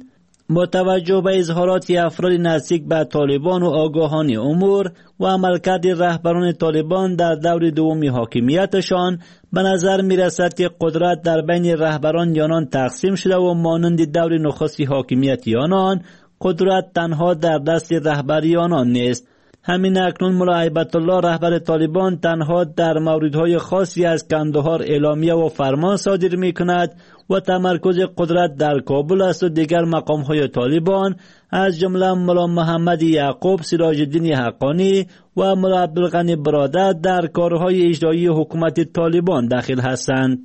متوجه به اظهارات افراد نزدیک به طالبان و آگاهان امور و عملکرد رهبران طالبان در دور دوم حاکمیتشان به نظر می رسد که قدرت در بین رهبران آنان تقسیم شده و مانند دور نخست حاکمیت آنان قدرت تنها در دست رهبری آنان نیست. همین اکنون ملا هیبت الله رهبر طالبان تنها در موردهای خاصی از کندهار اعلامیه و فرمان صادر می کند و تمرکز قدرت در کابل است و دیگر مقامهای طالبان از جمله ملا محمد یعقوب، سراج الدین حقانی و ملا عبدالغنی برادر در کارهای اجرایی حکومت طالبان داخل هستند.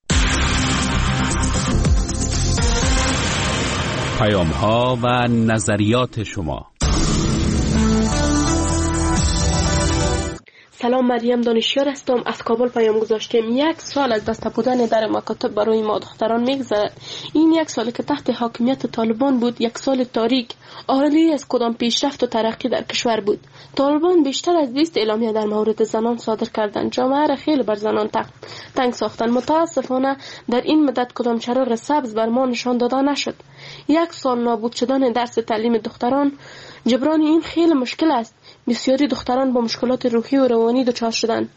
پیام ها و نظریات شما.
سلام، مریم دانشیار هستم، از کابل پیام گذاشتم. یک سال از دست بودن در مکاتب برای ما دختران میگذرد. این یک سالی که تحت حاکمیت طالبان بود، یک سال تاریک، آرلی از کدام پیشرفت و ترقی در کشور بود. طالبان بیشتر از بیست اعلامیه در مورد زنان صادر کردند، جامعه را خیلی بر زنان تنگ ساختند. متاسفانه در این مدت کدام چراغ سبز بر ما نشان داده نشد. یک سال نابود شدن درس تعلیم دختران، جبران این خیلی مشکل است. بسیاری دختران با مشکلات روحی و روانی دچار شدند.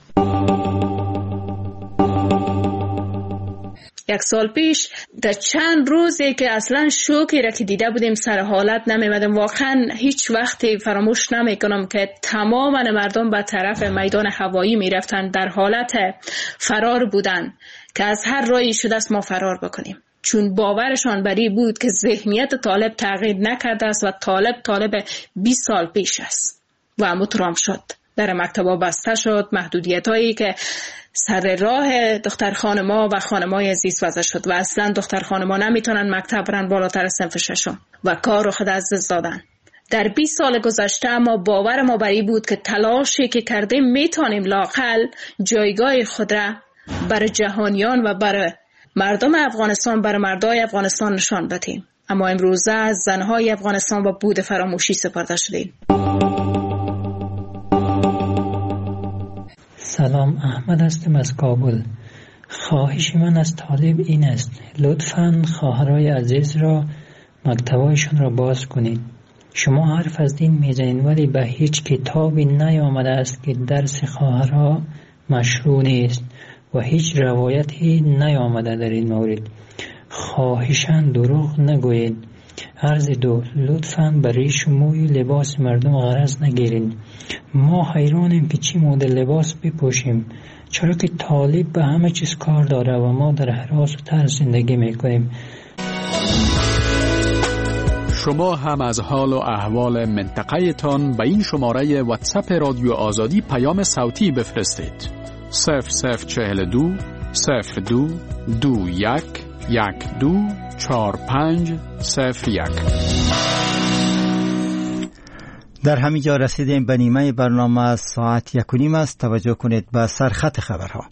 یک سال پیش در چند روزی که اصلا شوکی را که دیده بودیم سر حالت نمیمدم. واقعا هیچ وقتی فراموش نمیکنم که تمام مردم به طرف میدان هوایی میرفتند، در حالت فرار بودند که از هر راهی شده است ما فرار بکنیم، چون باورشان بر این بود که ذهنیت طالب تغییر نکرده است و طالب طالب بیست سال پیش است و مترام شد. در مکتبا بسته شد، محدودیت هایی که سر راه دختر خانما و خانمای زیست وضع شد و اصلا دختر خانما نمیتونن مکتب برن بالاتر صنف ششم و کار رو خود از دست دادن. در بیست سال گذشته ما باور ما بر این بود که تلاشی که کردیم میتونیم لااقل جایگاه خود را بر جهانیان و بر مردم افغانستان، بر مردای افغانستان نشان بدیم. اما امروزه زنهای افغانستان با بود فراموشی سپرده شدیم.
سلام، احمد هستم از کابل. خواهش من از طالب این است لطفاً خواهرای عزیز را مکتبایشون را باز کنید. شما حرف از دین میزنید ولی به هیچ کتابی نیامده است که درس خواهرها مشروع نیست و هیچ روایتی نیامده در این مورد. خواهشاً دروغ نگویید. عرض دو، لطفاً به ریش و موی لباس مردم غرض نگیرید. ما حیرانیم که چی مدل لباس بپوشیم، چرا که طالب به همه چیز کار داره و ما در هراس و ترس زندگی میکنیم.
شما هم از حال و احوال منطقه تان به این شماره واتساپ رادیو آزادی پیام صوتی بفرستید. صفر صفر چهل دو صفر دو دو یک یک دو چهار پنج صفر یک.
در همینجا رسیدیم به نیمه برنامه. ساعت یک و نیم است. توجه کنید به سرخط خبرها.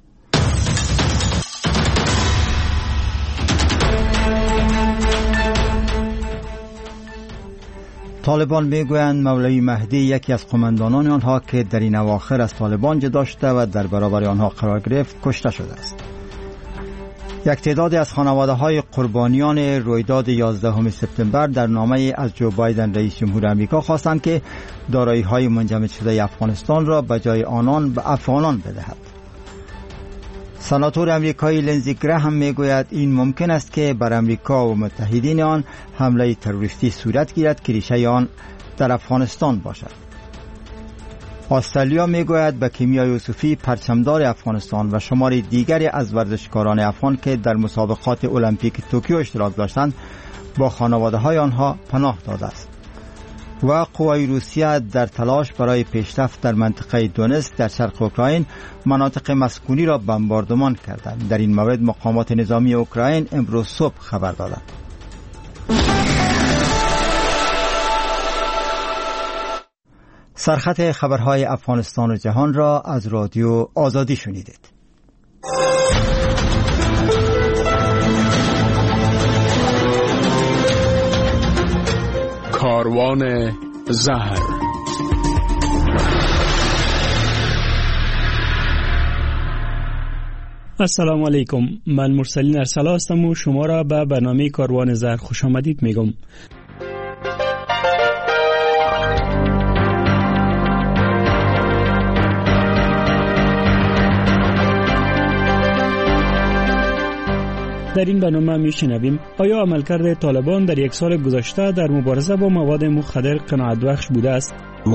طالبان میگویند مولوی مهدی یکی از قماندانان آنها که در این اواخر از طالبان جدا شده و در برابر آنها قرار گرفت کشته شده است. یک تعداد از خانواده های قربانیان رویداد یازدهم سپتامبر در نامه از جو بایدن رئیس جمهور آمریکا خواستند که دارایی های منجمد شده افغانستان را به جای آنان به افغانان بدهد. سناتور امریکایی لینزی گراهم میگوید این ممکن است که بر امریکا و متحدین آن حمله تروریستی صورت گیرد که ریشه آن در افغانستان باشد. استرالیا میگوید به کیمیا یوسفی پرچمدار افغانستان و شماری دیگری از ورزشکاران افغان که در مسابقات المپیک توکیو اشتراک داشتند با خانواده های آنها پناه داده است. و قوای روسیه در تلاش برای پیشرفت در منطقه دونتسک در شرق اوکراین مناطق مسکونی را بمباردمان کردند. در این مورد مقامات نظامی اوکراین امروز صبح خبر دادند. سرخط خبرهای افغانستان و جهان را از رادیو آزادی شنیدید.
کاروان زهر.
السلام علیکم، من مرسلین ارسلا هستم و شما را به برنامه کاروان زهر خوش آمدید میگم. در این برنامه میشنویم آیا عملکرد طالبان در یک سال گذشته در مبارزه با مواد مخدر قناعت بخش بوده است؟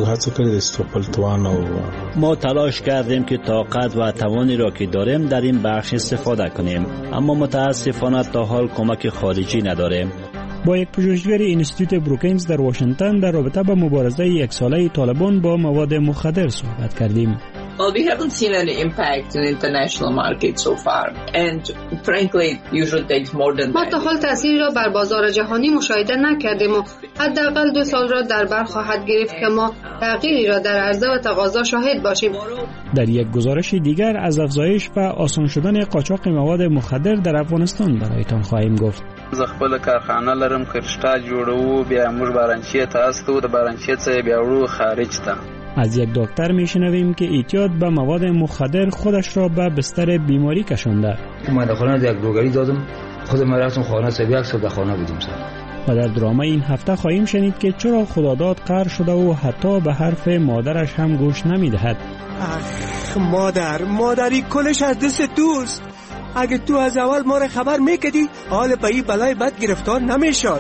ما تلاش کردیم که طاقت و توانی را که داریم در این بخش استفاده کنیم، اما متاسفانه تا حال کمک خارجی نداریم.
با یک پژوهشگر اینستیتوت بروکینگز در واشنگتن در رابطه با مبارزه یک ساله طالبان با مواد مخدر صحبت کردیم.
Well, we haven't seen any impact in international market so far, and frankly, it usually takes more than that.
ما تا حال تأثیری را بر بازار جهانی مشاهده نکردیم و حداقل دو سال را در بر خواهد گرفت که ما تغییری را در عرضه و تقاضا شاهد باشیم.
در یک گزارش دیگر از افزایش و آسان شدن قاچاق مواد مخدر در افغانستان برایتان خواهیم گفت.
زه خپل کارخانه لرم، کرشتا جوړو، بیا موږ بارانچی ته استو، د بارانچی څخه بیا ورو خارج ته.
از یک دکتر میشنویم که اعتیاد به مواد مخدر خودش را به بستر بیماری کشانده.
من در خانه یک دوگری دادم، خودم رفتم خانه سه یک سال در خانه بودم سر.
و در درامه این هفته خواهیم شنید که چرا خداداد قهر شده و حتی به حرف مادرش هم گوش نمیدهد.
اخ مادر، مادری کلش از دست توست. اگه تو از اول ما را خبر میکدی حال به این بلای بد گرفتار نمیشد.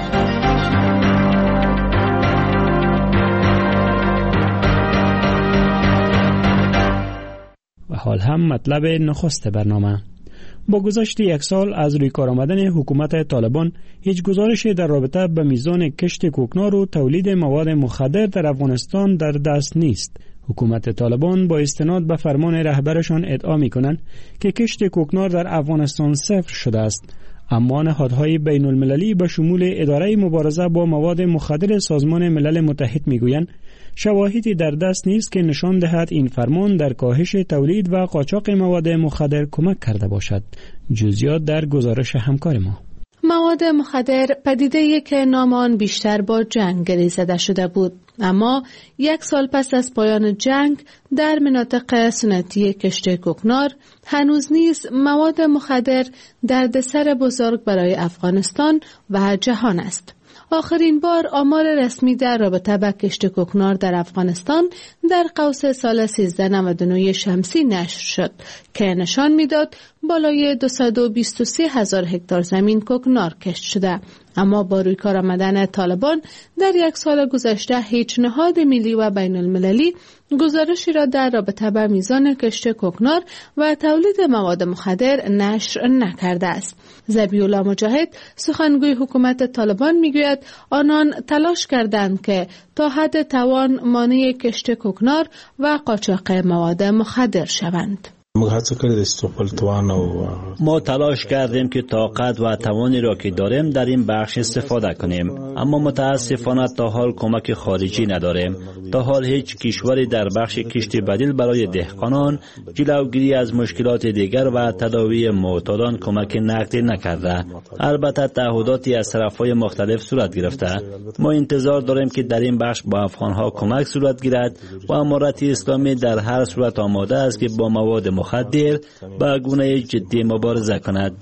و حال هم مطلب نخست برنامه. با گذشت یک سال از روی کار آمدن حکومت طالبان هیچ گزارشی در رابطه به میزان کشت کوکنار و تولید مواد مخدر در افغانستان در دست نیست. حکومت طالبان با استناد به فرمان رهبرشان ادعا می‌کنند که کشت کوکنار در افغانستان صفر شده است، اما نهادهای بین المللی به شمول اداره مبارزه با مواد مخدر سازمان ملل متحد میگویند شواهدی در دست نیست که نشان دهد این فرمان در کاهش تولید و قاچاق مواد مخدر کمک کرده باشد. جزئیات در گزارش همکار ما.
مواد مخدر پدیده‌ای که نام آن بیشتر با جنگ گریزیده شده بود، اما یک سال پس از پایان جنگ در مناطق سنتی کشت کوکنار هنوز نیز مواد مخدر دردسر بزرگ برای افغانستان و جهان است.
آخرین بار آمار رسمی در رابطه با کشت کوکنار در افغانستان در قوس سال سیزده نود و نه شمسی نشر شد که نشان میداد بالای دویست و بیست و سه هزار هکتار زمین کوکنار کشت شده. اما با روی کار آمدن طالبان در یک سال گذشته هیچ نهاد ملی و بین المللی گزارشی را در رابطه با میزان کشت کوکنار و تولید مواد مخدر نشر نکرده است. ذبیح الله مجاهد سخنگوی حکومت طالبان میگوید آنان تلاش کردند که تا حد توان مانع کشت کوکنار و قاچاق مواد مخدر شوند.
ما تلاش کردیم که طاقت و توانی را که داریم در این بخش استفاده کنیم، اما متاسفانه تا حال کمک خارجی نداریم. تا حال هیچ کشوری در بخش کشت بدیل برای دهقانان جلوگیری از مشکلات دیگر و تداوی معتادان کمک نقدی نکرده. البته تعهداتی از طرف‌های مختلف صورت گرفته. ما انتظار داریم که در این بخش با افغان‌ها کمک صورت گیرد و امارت اسلامی در هر صورت آماده است که با مواد مخدر با گونه جدی مبارزه کند.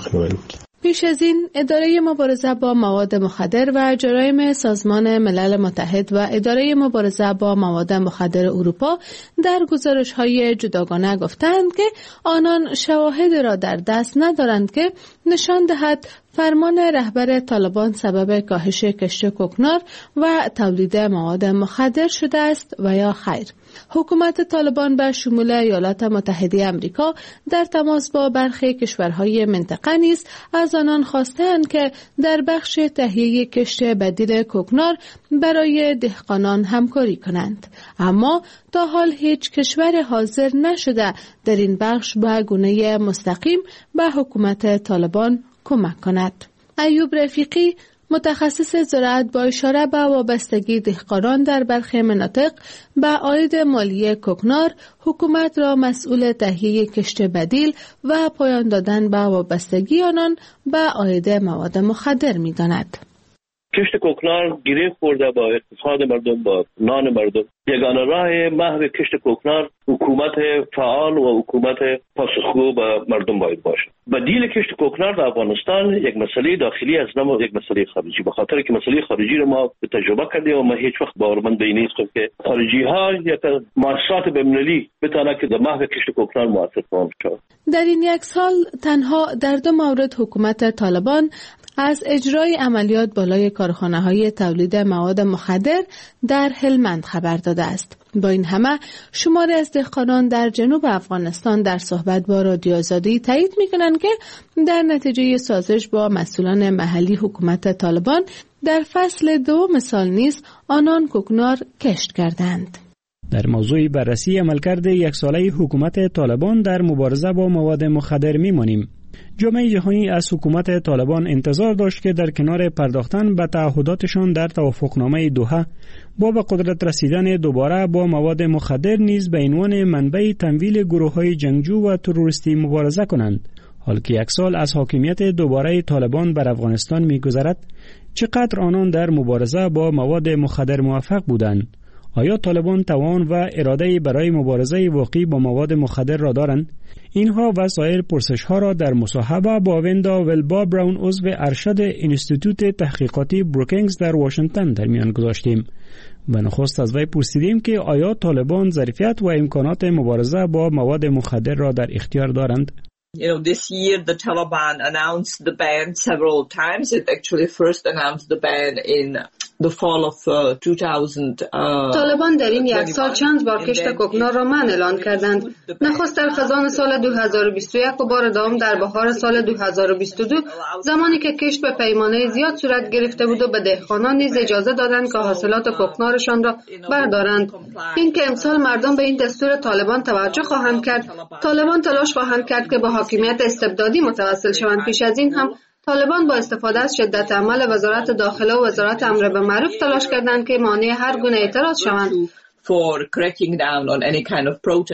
پیش از این اداره مبارزه با مواد مخدر و جرایم سازمان ملل متحد و اداره مبارزه با مواد مخدر اروپا در گزارش‌های جداگانه گفتند که آنان شواهد را در دست ندارند که نشان دهد فرمان رهبر طالبان سبب کاهش کشت کوکنار و تولید مواد مخدر شده است و یا خیر. حکومت طالبان به شمول ایالات متحده آمریکا در تماس با برخی کشورهای منطقه نیز از آنان خواستند که در بخش تهیه کشت بدیل کوکنار برای دهقانان همکاری کنند، اما تا حال هیچ کشور حاضر نشده در این بخش به گونه مستقیم به حکومت طالبان کمک کند. ایوب رفیقی متخصص زراعت با اشاره به وابستگی دهقانان در برخی مناطق به عاید مالی کوکنار، حکومت را مسئول تهیه کشت بدیل و پایان دادن به وابستگی آنان به عاید مواد مخدر می‌داند.
کشت کوکنار گره خورده با اقتصاد مردم، با نان مردم. یگانه راه محو کشت کوکنار حکومت فعال و حکومت پاسخگو به مردم باید باشه. بدیل کشت کوکنار در افغانستان یک مسئله داخلی است، نه یک مسئله خارجی. به خاطر که مسئله خارجی رو ما تجربه کردیم و ما هیچ وقت باورمند به این نیستم که خارجی ها یا مؤسسات بین‌المللی بتونه که در محو کشت کوکنار موثر شود.
در این یک سال تنها در دو مورد حکومت طالبان از اجرای عملیات بالای کارخانه‌های تولید مواد مخدر در هلمند خبر داده است. با این همه شماری از دهقانان در جنوب افغانستان در صحبت با رادیو آزادی تایید می‌کنند که در نتیجه سازش با مسئولان محلی حکومت طالبان در فصل دوم سال نیز آنان کوکنار کشت کردند.
در موضوع بررسی عملکرد یک ساله حکومت طالبان در مبارزه با مواد مخدر می‌مانیم. جامعه جهانی از حکومت طالبان انتظار داشت که در کنار پرداختن به تعهداتشان در توافقنامه دوحه با به قدرت رسیدن دوباره با مواد مخدر نیز به عنوان منبع تمویل گروه‌های جنگجو و تروریستی مبارزه کنند. حال که یک سال از حاکمیت دوباره طالبان بر افغانستان می‌گذرد، چقدر آنان در مبارزه با مواد مخدر موفق بودند؟ آیا طالبان توان و اراده برای مبارزه واقعی با مواد مخدر را دارند؟ اینها و سایر پرسش‌ها را در مصاحبه با وندا ولبا براون عضو ارشد انستیتوت تحقیقاتی بروکینگز در واشنگتن در میان گذاشتیم. و نخست از وی پرسیدیم که آیا طالبان ظرفیت و امکانات مبارزه با مواد مخدر را در اختیار دارند؟
You know, this year the Taliban announced the ban several times. It actually first announced the ban in the fall of uh, two thousand. Uh,
طالبان در این یک سال چند بار کشت کوکنار را منع اعلان کردند. نخست در خزان سال دو هزار و بیست و یک و بار دوم در بهار سال دو هزار و بیست و دو، زمانی که کشت به پیمانه زیاد صورت گرفته بود و به دهقانان نیز اجازه دادند که حاصلات کوکنارشان را بردارند. این که امسال مردم به این دستور طالبان توجه خواهند کرد، طالبان تلاش خواهند کرد که با حاکمیت استبدادی متوسل شوند. پیش از این هم طالبان با استفاده از شدت عمل وزارت داخله و وزارت امر به معروف تلاش کردند که مانع هر گونه اعتراض شوند.
For cracking down on any kind of protest.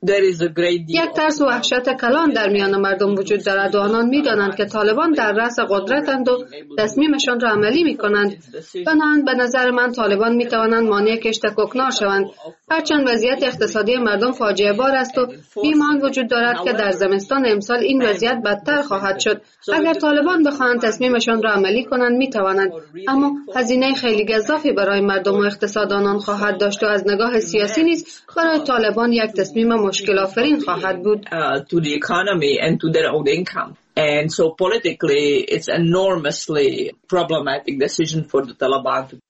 یک ترس و وحشت کلان در میان مردم وجود دارد و آنان می‌دانند که طالبان در رأس قدرتند و تصمیمشان را عملی می‌کنند. بنابراین به نظر من طالبان می‌توانند مانع کشت کوکنار شوند. هرچند وضعیت اقتصادی مردم فاجعه بار است و ایمان وجود دارد که در زمستان امسال این وضعیت بدتر خواهد شد. اگر طالبان بخواهند تصمیمشان را عملی کنند می‌توانند، اما هزینه خیلی گزافی برای مردم و اقتصاد آنان خواهد داشت و از نگاه سیاسی نیز برای طالبان یک تصمیم مشکل آفرین خواهد بود.
to the economy and to their own income. And so politically it's enormously problematic decision for the Taliban to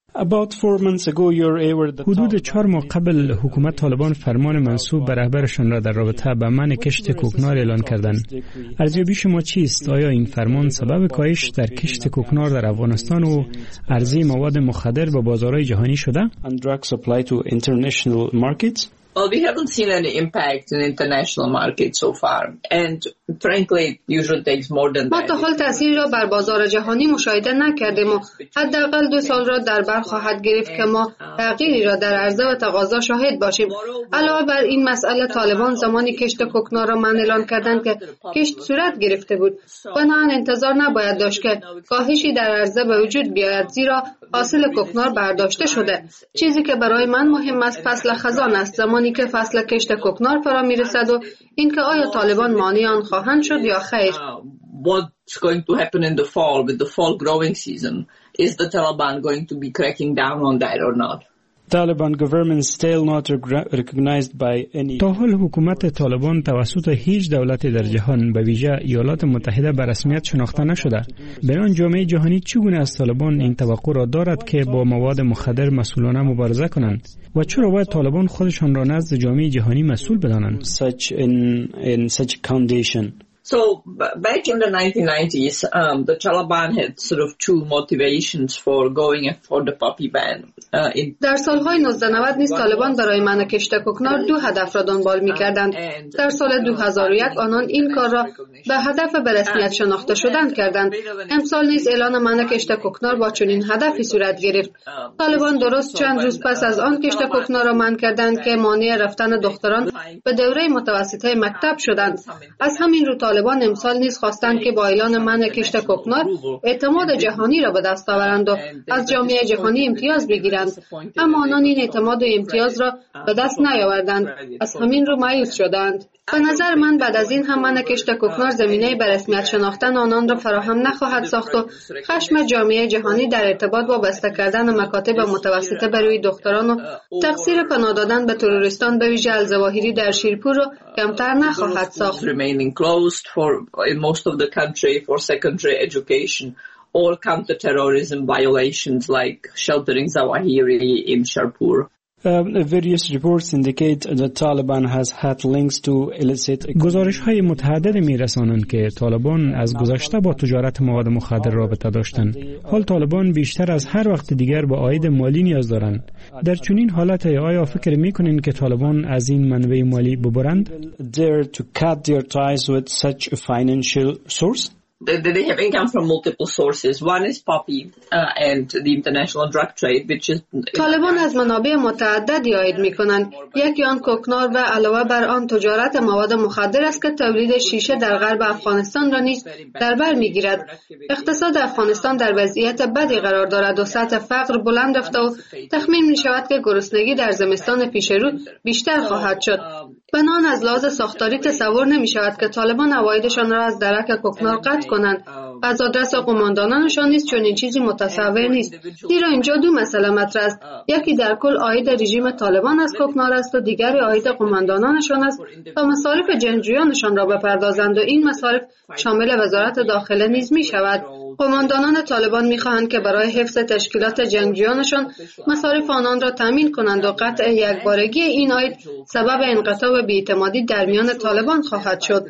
حدود چهار ماه قبل حکومت طالبان فرمان منصوب به رهبرشان را در رابطه با منع کشت کوکنار اعلان کردند. ارزیابی شما چیست؟ آیا این فرمان سبب کاهش در کشت کوکنار در افغانستان و عرضه مواد مخدر به بازارهای جهانی شده؟
Well, we haven't seen any impact in international markets so far, and frankly, it usually takes more than that.
ما تا حال تأثیری را بر بازار جهانی مشاهده نکردیم و حداقل دو سال را در بر خواهد گرفت که ما تغییری را در عرضه و تقاضا شاهد باشیم. علاوه بر این مسئله، طالبان زمانی کشت کوکنار را منع اعلان کردند که کشت صورت گرفته بود. بنابراین انتظار نباید داشت که کاهشی در عرضه به وجود بیاید، زیرا حاصل کوکنار برداشته شده. چیزی که برای من مهم است فصل خزان است، زمانی که فصل کشت کوکنار فرا میرسد و اینکه آیا طالبان مانع آن خواهند شد یا خیر.
What's going to happen in the fall with the fall growing season? Is the Taliban going to be cracking down on that or not?
Taliban government still not recognized by any. تا حال حکومت طالبان توسط هیچ دولت در جهان به ویژه ایالات متحده به رسمیت شناخته نشده. برای جامعه جهانی چگونه از طالبان این توقع را دارد که با مواد مخدر مسئولانه مبارزه کنند و چرا باید طالبان خودشان را نزد جامعه جهانی مسئول بدانند؟
Such in in such condition.
So back in the nineteen nineties, um, the Taliban had sort of two motivations for going for the poppy ban. Uh, in
در سالهای نوزده نود نیز طالبان برای منع کشت کوکنار دو هدف را دنبال می‌کردند. در سال دو هزار و یک آنان این کار را به هدف به رسمیت شناخته شدن کردند. امسال نیز اعلان منع کشت کوکنار با چنین هدفی صورت گرفت. طالبان درست چند روز پس از آن کشت کوکنار را منع کردند که مانع رفتن دختران به دوره متوسطه مکتب شدند. از همین رو طالبان امسال نیز خواستند که با اعلان منع کشت کوکنار اعتماد جهانی را به دست آورند و از جامعه جهانی امتیاز بگیرند، اما آنان این اعتماد و امتیاز را به دست نیاوردند. از همین رو مایوس شدند. به نظر من بعد از این هم منع کشت کوکنار زمینه به رسمیت شناختن آنان را فراهم نخواهد ساخت و خشم جامعه جهانی در ارتباط با بسته کردن مکاتب متوسطه برای دختران و تقصیر پناه دادن به تروریستان به ویژه الظواهری در شیرپور را کمتر نخواهد ساخت.
All counter-terrorism violations like sheltering Zawahiri in Sharpur.
Uh, various reports indicate that Taliban has had links to illicit.
گزارش‌های متعدد می‌رسانند که طالبان از گذشته با تجارت مواد مخدر رابطه داشتند. حال طالبان بیشتر از هر وقت دیگر با عاید مالی نیاز دارند. در چنین حالت آیا فکر می‌کنین که طالبان از این منبع مالی ببرند؟
Dare to cut their ties with such a financial source?
They have income from multiple sources. One is poppy uh, and the international drug trade, which is.
طالبان از منابع متعددی عاید می‌کنند. یکی آن کوکنار و علاوه بر آن تجارت مواد مخدر است که تولید شیشه در غرب افغانستان را نیز در بر می‌گیرد. اقتصاد افغانستان در وضعیت بدی قرار دارد و سطح فقر بلند رفته و تخمین می‌شود که گرسنگی در زمستان پیش رو بیشتر خواهد شد. بنان از لحاظ ساختاری تصور نمی‌شود که طالبان عوایدشان را از درک کوکنار قطع کنند. از آدرس قماندانانشان نیز چنین چیزی متصور نیست، زیرا اینجا دو مسئله مطرح است. یکی در کل عاید رژیم طالبان از کوکنار است و دیگری عاید قماندانانشان است تا مصارف جنگجویانشان را بپردازند و این مصارف شامل وزارت داخله نیز می شود. قماندانان طالبان می خواهند که برای حفظ تشکیلات جنگجویانشان مصارف آنان را تامین کنند و قطع یکبارگی این عاید سبب انقطاع و بی‌اعتمادی در میان طالبان خواهد شد.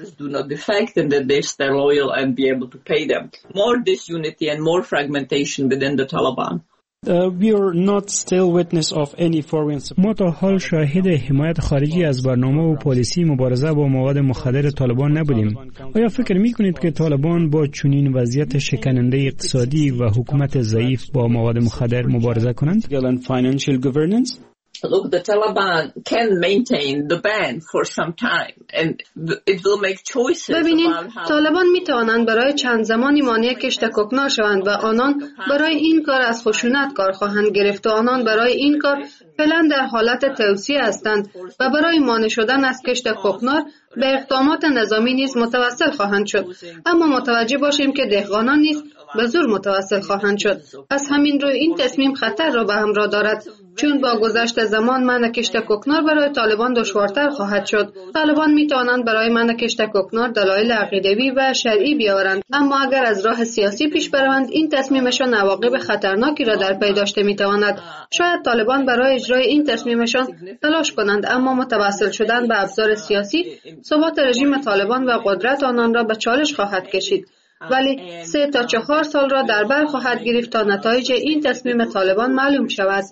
More disunity and more fragmentation within the Taliban.
Uh, we are not still witness of any foreign support.
ما تا حال شاهد حمایت خارجی از برنامه و پالیسی مبارزه با مواد مخدر طالبان نبودیم. آیا فکر می‌کنید که طالبان با چنین وضعیت شکننده اقتصادی و حکومت ضعیف با مواد مخدر مبارزه کنند؟
Financial governance.
look, the Taliban can maintain the ban for some time and it will make choices.
ببینید طالبان می توانند برای چند زمانی مانع کشت کوکنار شوند و آنان برای این کار از خشونت کار خواهند گرفت و آنان برای این کار فعلا در حالت توصیه هستند و برای مانع شدن از کشت کوکنار به اقدامات نظامی نیز متوسل خواهند شد. اما متوجه باشیم که دهقانان نیز به زور متوسل خواهند شد. از همین رو این تصمیم خطر را به همراه دارد، چون با گذشت زمان منع کشت کوکنار برای طالبان دشوارتر خواهد شد. طالبان می توانند برای منع کشت کوکنار دلایل عقیدوی و شرعی بیاورند، اما اگر از راه سیاسی پیش بروند این تصمیمشان عواقب خطرناکی را در پی داشته می تواند. شاید طالبان برای اجرای این تصمیمشان تلاش کنند، اما متوسل شدن به ابزار سیاسی ثبات رژیم طالبان و قدرت آنان را به چالش خواهد کشید. ولی سه تا چهار سال را در بر خواهد گرفت تا نتایج این تصمیم طالبان معلوم شود.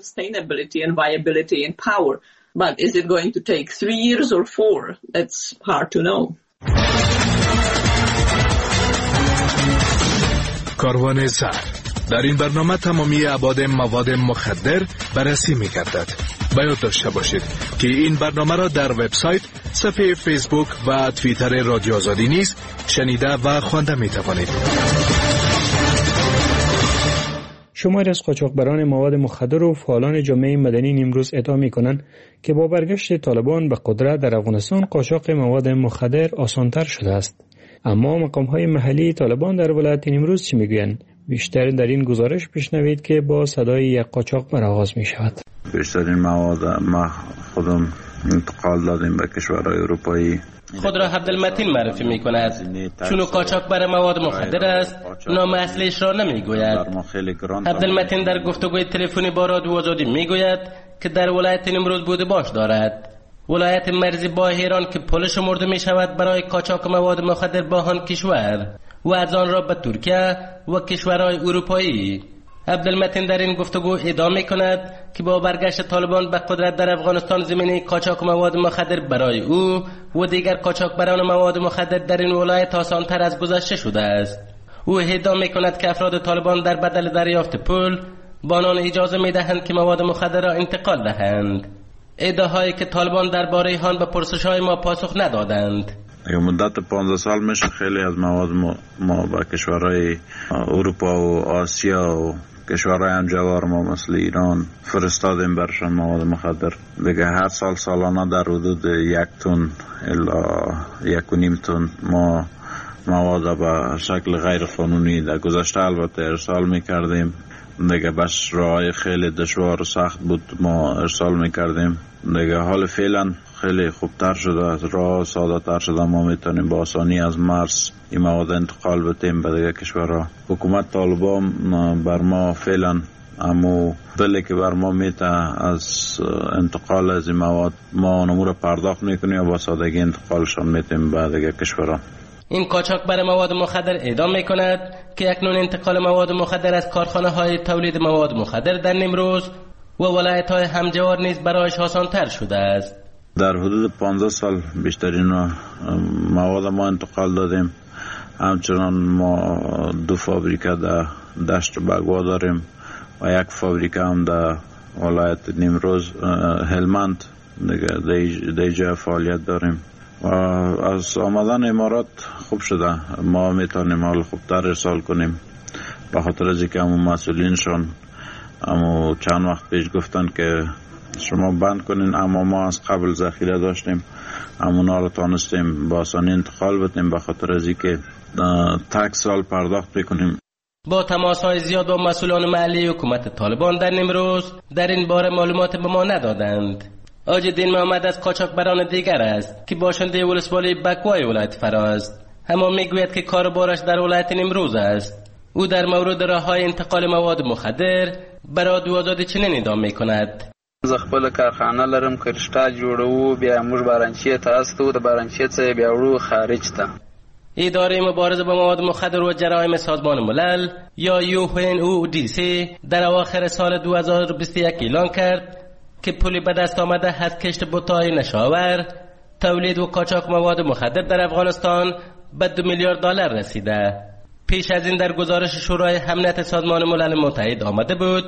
But is it going to take three years or four? That's hard to know.
کاروان زر در این برنامه تمامی ابعاد مواد مخدر بررسی می‌گردد. باید داشته باشید که این برنامه را در وبسایت، صفحه فیسبوک و توییتر رادیو آزادی نیز شنیده و خوانده می‌توانید.
شماری از قاچاقبران مواد مخدر و فعالان جامعه مدنی امروز ادعا می‌کنند که با برگشت طالبان به قدرت در افغانستان قاچاق مواد مخدر آسان‌تر شده است. اما مقام‌های محلی طالبان در ولایت امروز چی می‌گویند؟ بیشتر در این گزارش بشنوید که با صدای یک قاچاقبر آغاز می‌شود.
بیشترین مواد ما خودم انتقال دادیم به کشورهای اروپایی.
خود را عبدالمتین معرفی می کند، چون قاچاقبر مواد مخدر است نام اصلیش را نمی گوید. عبدالمتین در گفتگوی تلفنی با رادیو آزادی می گوید که در ولایت نمروز بوده باش دارد، ولایت مرزی با ایران که پل شمرده می شود برای قاچاق مواد مخدر با آن کشور و از آن را به ترکیه و کشورهای اروپایی. عبدالمتین در این گفتگو ادعا می کند که با برگشت طالبان به قدرت در افغانستان زمینه قاچاق مواد مخدر برای او و دیگر قاچاقبران مواد مخدر در این ولایت آسان‌تر از گذشته شده است. او ادعا می کند که افراد طالبان در بدل دریافت پول با آنان اجازه می دهند که مواد مخدر را انتقال دهند. ادعاهایی که طالبان درباره آن به پرسش‌های ما پاسخ ندادند.
مدت پانزده سال میشه خیلی از مواد ما, ما به کشورهای اروپا و آسیا و کشورهای همجوار ما مثل ایران فرستادیم برشان مواد مخدر. دیگه هر سال سالانه در حدود یک تن الا یک و نیم تن ما مواد به شکل غیر قانونی در گذشته البته ارسال میکردیم. دیگه بس راهی خیلی دشوار و سخت بود ما ارسال میکردیم. دیگه حال فعلا خیلی خوبتر شده، راه ساده تر شده، ما میتونیم با آسانی از مرز این مواد انتقال بدیم به دیگه کشورها. حکومت طالبان بر ما فعلا امو دلی که بر ما میته از انتقال از این مواد ما نمور پرداخت میکنیم و با سادگی انتقالشان میتیم به دیگه کشورها.
این قاچاقبر مواد مخدر ادعا میکند که اکنون انتقال مواد مخدر از کارخانه های تولید مواد مخدر در نیمروز و ولایت های همجوار نیز برایش آسان‌تر شده است.
در حدود پانزده سال بیشترین مواد ما انتقال دادیم. همچنان ما دو فابریکه در دشت بگوا داریم و یک فابریکه هم در ولایت نیمروز هلمند دیگه جای فعالیت داریم. و از آمدن امارات خوب شده، ما میتونیم حال خوبتر ارسال کنیم به خاطر از اینکه همون مسئولینشان همون چند وقت پیش گفتن که شما بند کنین، اما ما از قبل ذخیره داشتیم همونا رو تانستیم با آسانی انتقال بدیم به خاطر از اینکه تک سال پرداخت بکنیم.
با تماس‌های زیاد با مسئولان محلی حکومت طالبان در نیمروز در این باره معلومات به ما ندادند. آجدین محمد از قاچاقبران دیگر است که باشنده ولسوالی بکوای ولایت فرا است، اما میگوید که کاربارش در ولایت نیمروز است. او در مورد راه‌های انتقال مواد مخدر برای رادیو آزادی چنین ادعا می‌کند:
زه خپل کارخانه لرم، کرشتا جوړو، بیا موږ بارانچی ته استو، د بارانچی څخه بیا وړو خارج ته.
اداره مبارزه با مواد مخدر و جرایم سازمان ملل یا یو ان او دی سی در اواخر سال دو هزار و بیست و یک اعلان کرد که پولی به دست آمده از کشت بوتای نشاور، تولید و قاچاق مواد مخدر در افغانستان به دو میلیارد دلار رسیده. پیش از این در گزارش شورای امنیت سازمان ملل متحد آمده بود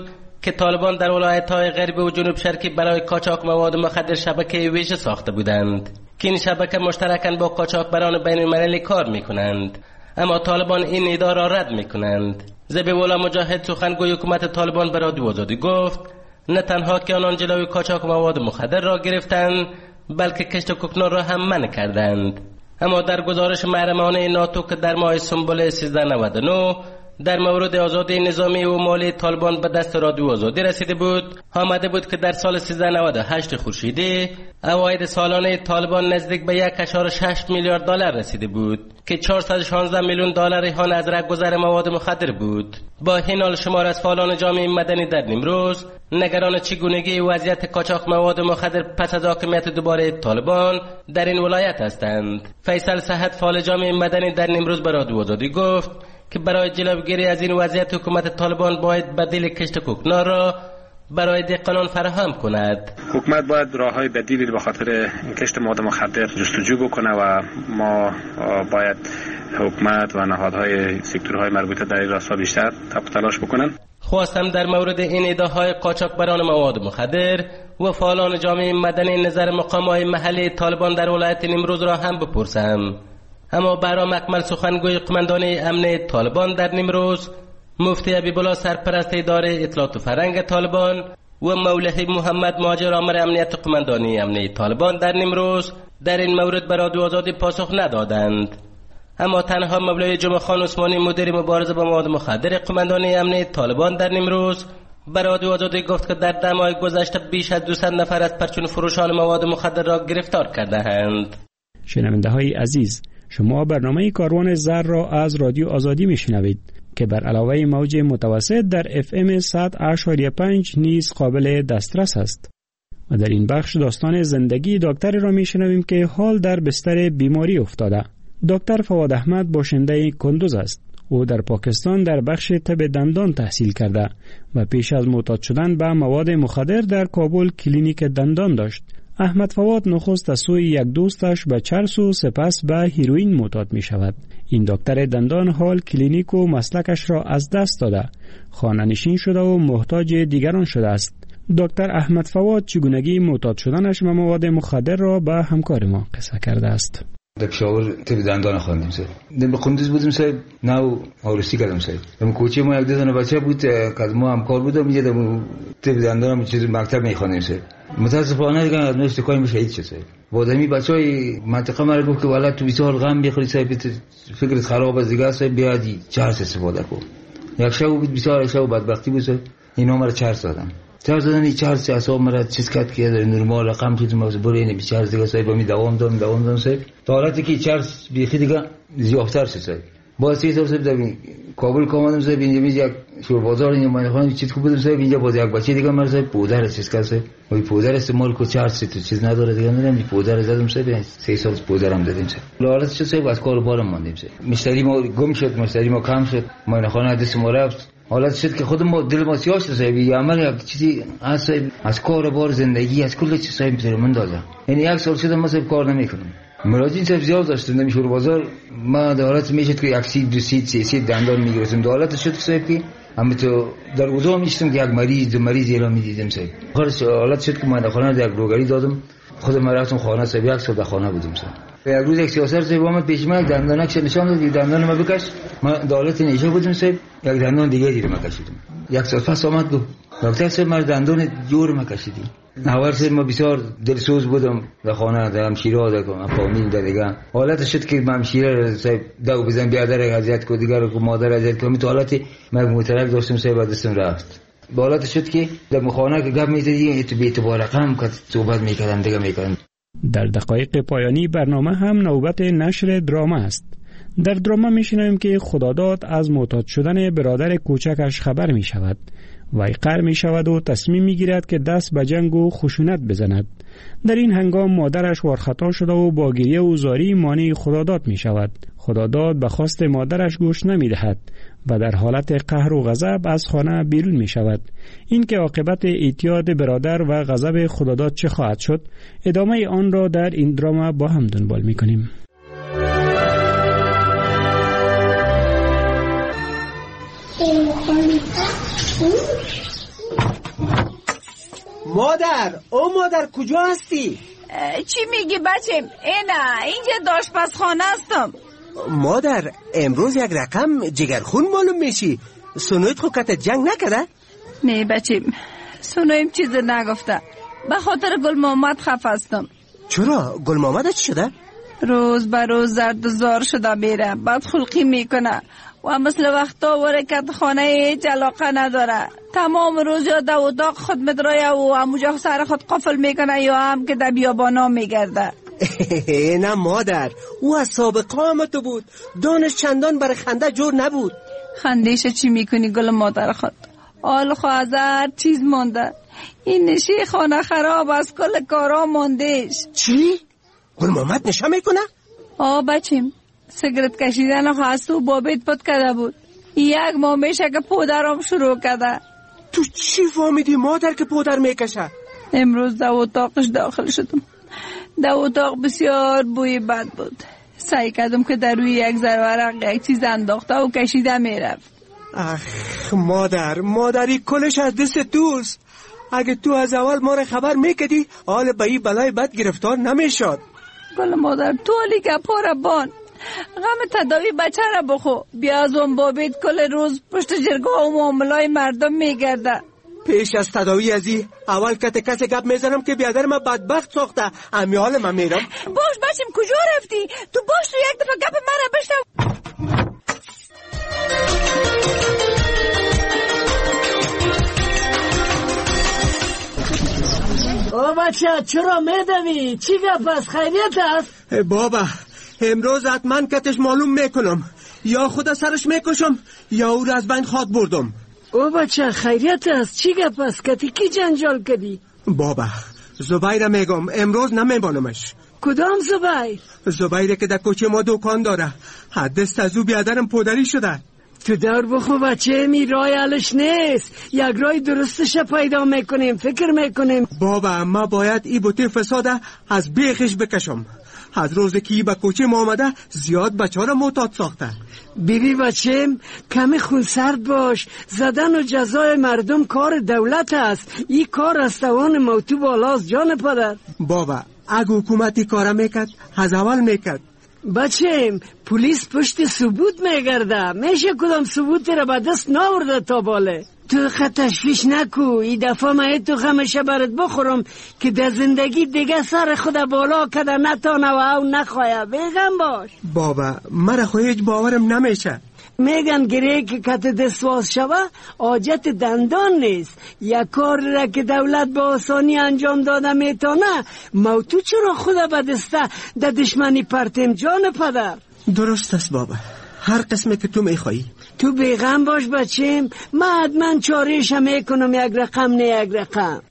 که طالبان در ولایت‌های غربی و جنوب شرقی برای قاچاق مواد مخدر شبکه ویژه ساخته بودند که این شبکه مشترکاً با قاچاقبران بین‌المللی کار می‌کنند، اما طالبان این ادعا را رد می‌کنند. ذبیح الله مجاهد سخنگوی حکومت طالبان به رادیو آزادی گفت نه تنها که آنان جلوی قاچاق مواد مخدر را گرفتند بلکه کشت کوکنار را هم منع کردند. اما در گزارش محرمانه ناتو که در ماه سنبل سیزده نود و نه در مورد آزادی نظامی و مالی طالبان به دست رادیو آزادی رسیده بود، آمده بود که در سال سیزده نود و هشت خورشیدی عواید سالانه طالبان نزدیک به یک و شش میلیارد دلار رسیده بود که چهارصد و شانزده میلیون دلار آن از رهگذر مواد مخدر بود. با این حال شمار از فعالان جامعه مدنی در نیمروز نگران چگونگی وضعیت قاچاق مواد مخدر پس از حاکمیت دوباره طالبان در این ولایت هستند. فیصل صحت فعال جامعه مدنی در نیمروز به رادیو آزادی گفت که برای جلوگیری از این وضعیت حکومت طالبان باید بدیل کشت کوکنار را برای دهقانان فراهم کند.
حکومت باید راههای بدیلی به خاطر کشت مواد مخدر جستجو بکنه و ما باید حکومت و نهادهای سکتورهای مربوطه در این راستا بیشتر تلاش بکنن.
خواستم در مورد این ادعاهای قاچاقبران مواد مخدر و فعالان جامعه مدنی نظر مقامات محلی طالبان در ولایت نیمروز را هم بپرسم. اما برام اکمل سخنگوی قماندانی امنیت طالبان در نیمروز، مفتی حبیبالله سرپرست اداره اطلاعات و فرهنگ طالبان و مولوی محمد مهاجر آمر امنیت قماندانی امنیت طالبان در نیمروز در این مورد به رادیو آزادی پاسخ ندادند. اما تنها مولوی جمعه خان عثمانی مدیر مبارزه با مواد مخدر قماندانی امنیت طالبان در نیمروز به رادیو آزادی گفت که در ده ماه گذشته بیش از دویست نفر از پرچون فروشان مواد مخدر را گرفتار کرده‌اند.
شنونده های عزیز، شما برنامه کاروان زر را از رادیو آزادی میشنوید که بر علاوه موج متوسط در اف ام صد و هشت و پنج نیز قابل دسترس است. و در این بخش داستان زندگی دکتری را میشنویم که حال در بستر بیماری افتاده. دکتر فواد احمد باشنده کندوز است. او در پاکستان در بخش طب دندان تحصیل کرده و پیش از معتاد شدن به مواد مخدر در کابل کلینیک دندان داشت. احمد فواد نخست از سوی یک دوستش به چرس و سپس به هیروئین معتاد می شود. این دکتر دندان حال کلینیک و مسلکش را از دست داده، خانه نشین شده و محتاج دیگران شده است. دکتر احمد فواد چگونگی معتاد شدنش به مواد مخدر را به همکار ما قصه کرده است.
در پشاور طب دندان خواندیم سر. در قندوز بودیم سر، نو آرسی کردم سر. در کوچه ما یک دو تا بچه بود که ما همکار بودم، میگه در طب دندان هم چیز مکتب میخوانیم سر. متاسفانه دیگه از نوشته کاری میشه هیچ چیزی. با دمی بچهای منطقه ما گفت که والا تو بسیار غم بخوری سر، فکرت خراب از دیگه سر، بیادی چرس استفاده کن. یک شب بود بسیار شب بدبختی بود سر، اینا مرا چرس دادن. چرس دادن این چرس اعصاب مرا چیز کرد که در نرمال رقم شد، ما برای بی چرس دیگه سر با می دوام دادم دوام دادم سر. تا حالتی که چرس بیخی دیگه زیادتر شد سر. با سی تا سر در کابل کامادم سر، اینجا میز یک شور بازار اینجا من خواهم چیز خوب بودم سر، اینجا باز یک بچه دیگه مرا سر پودر چیز کرد سر. وی پودر استعمال کو چرس تو چیز نداره دیگه، نمیدونم این پودر زدم سر، سه سال پودرم دادیم سر. حالت چه سر از کار بارم ماندیم سر. مشتری ما گم شد، مشتری ما کم شد، ما خانه دست ما رفت. حالت شد که خودم ما دل ما سیاه شد صاحب، یه عمل یک چیزی از از کار بار زندگی از کل چیز صاحب میذاره من داده. یعنی یک سال شده ما صاحب کار نمیکنم. مراجعین صاحب زیاد داشتن نمیشور بازار، ما در حالت میشد که یک سی دو سی سه سی دندان میگرفتم. در حالت شد که صاحب که اما تو در گذار میشتم که یک مریض دو مریض اعلام میدیدم صاحب. آخرش حالت شد که من در خانه یک روگری دادم، خودم رفتم خانه صاحب، یک سال در خانه بودم صاحب. یک روز یک سیاسر صاحب آمد پیش من، دندانکش نشان داد، دندان ما بکش. ما دولت نیشه بودم صاحب، یک دندان دیگه دیر ما کشیدم. یک سال پس آمد گفت دکتر صاحب ما دندان جور ما کشیدیم. اول صاحب ما بسیار دلسوز بودم در خانه، در همشیره در فامیل در دیگه. حالت شد که من همشیره صاحب دو بزن بیادر اذیت کو، دیگر کو مادر اذیت کو. می تو حالتی ما مترک داشتم صاحب، دستم رفت. حالت شد که در خانه که گپ میزدی تو بیت بارقم که صحبت میکردم دیگه میکردم.
در دقایق پایانی برنامه هم نوبت نشر دراما است. در دراما میشنویم که خداداد از معتاد شدن برادر کوچکش خبر می شود و ایقر می شود و تصمیم می گیرد که دست به جنگ و خشونت بزند. در این هنگام مادرش وارخطا شده و با گریه و زاری مانع خداداد می شود. خداداد به خواست مادرش گوش نمی دهد و در حالت قهر و غضب از خانه بیرون می شود. این که عاقبت اعتیاد برادر و غضب خداداد چه خواهد شد، ادامه آن را در این دراما با هم دنبال می کنیم.
مادر، او مادر کجا هستی؟
چی میگی بچم؟ اینا اینجا داشپزخانه هستم.
مادر، امروز یک رقم جگرخون معلوم میشی. سنویت خو کت جنگ نکرده؟
نه بچم، سنویم چیز نگفته. به خاطر گل محمد خفه هستم.
چرا؟ گل محمد چی شده؟
روز به روز زرد و زار شده میره، بد خلقی میکنه و مثل وقتا ورکت خانه هیچ علاقه نداره. تمام روز یا در اتاق خود مدرایه و همونجا سر خود قفل میکنه یا هم که در بیابانا میگرده.
نه مادر، او از سابقه آمده بود. دانش چندان برای خنده جور نبود.
خندیش چی میکنی گل مادر خود؟ آل خوازر چیز مانده. این نشی خانه خراب از کل کارا ماندهش.
چی؟ گل محمد نشه میکنه؟
آه بچیم، سیگرت کشیدن خواستو بابیت پد کرده بود. یک ماه میشه که پودرم شروع کرده.
تو چی فهمیدی مادر که پودر میکشه؟
امروز در اتاقش داخل شدم. در اتاق بسیار بوی بد بود. سعی کردم که در روی یک ذره یک چیز انداخته و کشیده میرفت.
اخ مادر، مادری کلش از دست توست. اگه تو از اول ما را خبر میکدی حال به این بلای بد گرفتار نمیشد.
گل مادر، تو علی گپا را بان. غم تداوی بچه را بخو. بیا از اون بابید کل روز پشت جرگاه و معاملای مردم میگرده.
پیش از تداوی ازی اول کت کسی گپ میزنم که بیادر من بدبخت ساخته. امی حال من میرم.
باش بچیم، کجا رفتی؟ تو باش تو یک دفعه گپ من را بشنو.
او بچه چرا میدوی؟ چی گپ است؟ خیریت است؟
بابا امروز حتما کتش معلوم میکنم. یا خدا سرش میکشم یا او را از بین خواد بردم.
او بچه خیریت است؟ چی گپ است؟ کتی کی جنجال کردی؟
بابا زبیر میگم، امروز نمیبانمش.
کدام زبیر؟
زبیر که در کوچه ما دکان داره. حدست از او بیادرم پودری شده.
تو دار بخو بچه، می رای علش نیست. یک رای درستش پیدا میکنیم، فکر میکنیم.
بابا ما باید ای بوته فساده از بیخش بکشم. از روز که ای به کوچه ما آمده زیاد بچه ها را معتاد ساخته.
بیبی بچم کمی خونسرد باش. زدن و جزای مردم کار دولت است. ای کار از توان موتو بالاست جان پدر.
بابا اگه حکومتی کار میکرد از اول میکرد.
بچم پلیس پشت ثبوت میگرده. میشه کدام ثبوتی را به دست ناورده تا باله. تو خط تشویش نکو. ای دفعه من تو خمشه برات بخورم که در زندگی دیگه سر خود بالا کده نتانه و او نخواه. بیغم باش.
بابا مرا خو هیچ باورم نمیشه.
میگن گره که کت دستواز شوه حاجت دندان نیست. یک کار را که دولت با آسانی انجام داده میتونه موتو چرا خود به دسته در دشمنی پرتیم جان پدر؟
درست است بابا، هر قسمه که تو میخوایی.
تو بیغم باش بچیم، من حتما چاریش میکنم یک رقم نه یک رقم.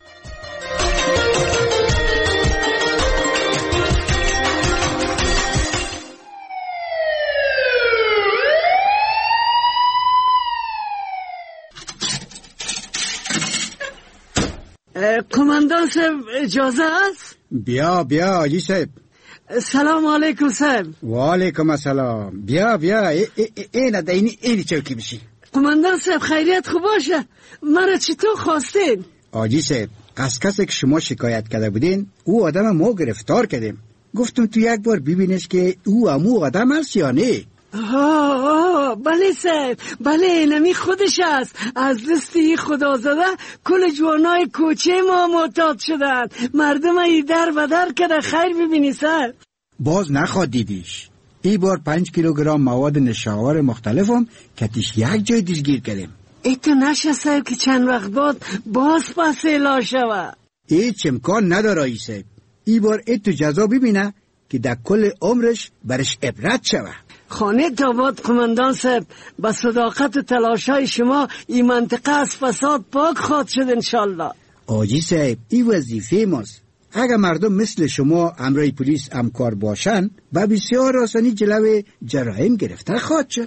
قماندان صاحب اجازه است؟
بیا بیا آجی صاحب.
سلام علیکم صاحب.
و علیکم السلام. بیا بیا این دینی اینی چوکی بشی.
قماندان صاحب خیریت خوب باشه. مرا چطور خواستین؟
آجی صاحب از کسی که شما شکایت کرده بودین او آدم ما گرفتار کردیم. گفتم تو یک بار ببینش که او امو آدم هست یا نه.
آه آه بله صاحب، بله نمی خودش است. از دستی خدا زده کل جوانای کوچه ما معتاد شدن. مردم ای در و در کرده. خیر ببینی صاحب.
باز نخواد دیدیش. ای بار پنج کیلوگرم مواد نشاور مختلف هم کتیش یک جای دیزگیر کردیم.
ای تو نشه صاحب که چند وقت بعد باز پس اعلا شوه.
هیچ امکان نداره ای صاحب. ای بار ای تو جزا ببینه که در کل عمرش برش عبرت شوه.
خانه تاباد قماندان صاحب، با صداقت و تلاشای شما این منطقه از فساد پاک خواد شد انشالله.
آجی صاحب این وظیفه ماست. اگر مردم مثل شما امرای پلیس همکار باشن با بسیار آسانی جلوی جرایم گرفتار خواهد شد.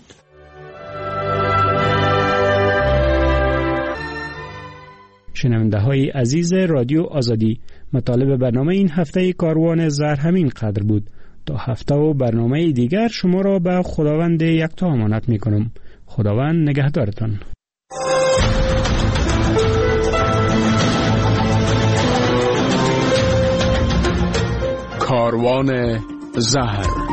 شنونده های عزیز رادیو آزادی، مطالب برنامه این هفته کاروان زهر همین قدر بود. تا هفته و برنامه دیگر شما را به خداوند یکتا امانت می کنم. خداوند نگهدارتان.
کاروان زهر.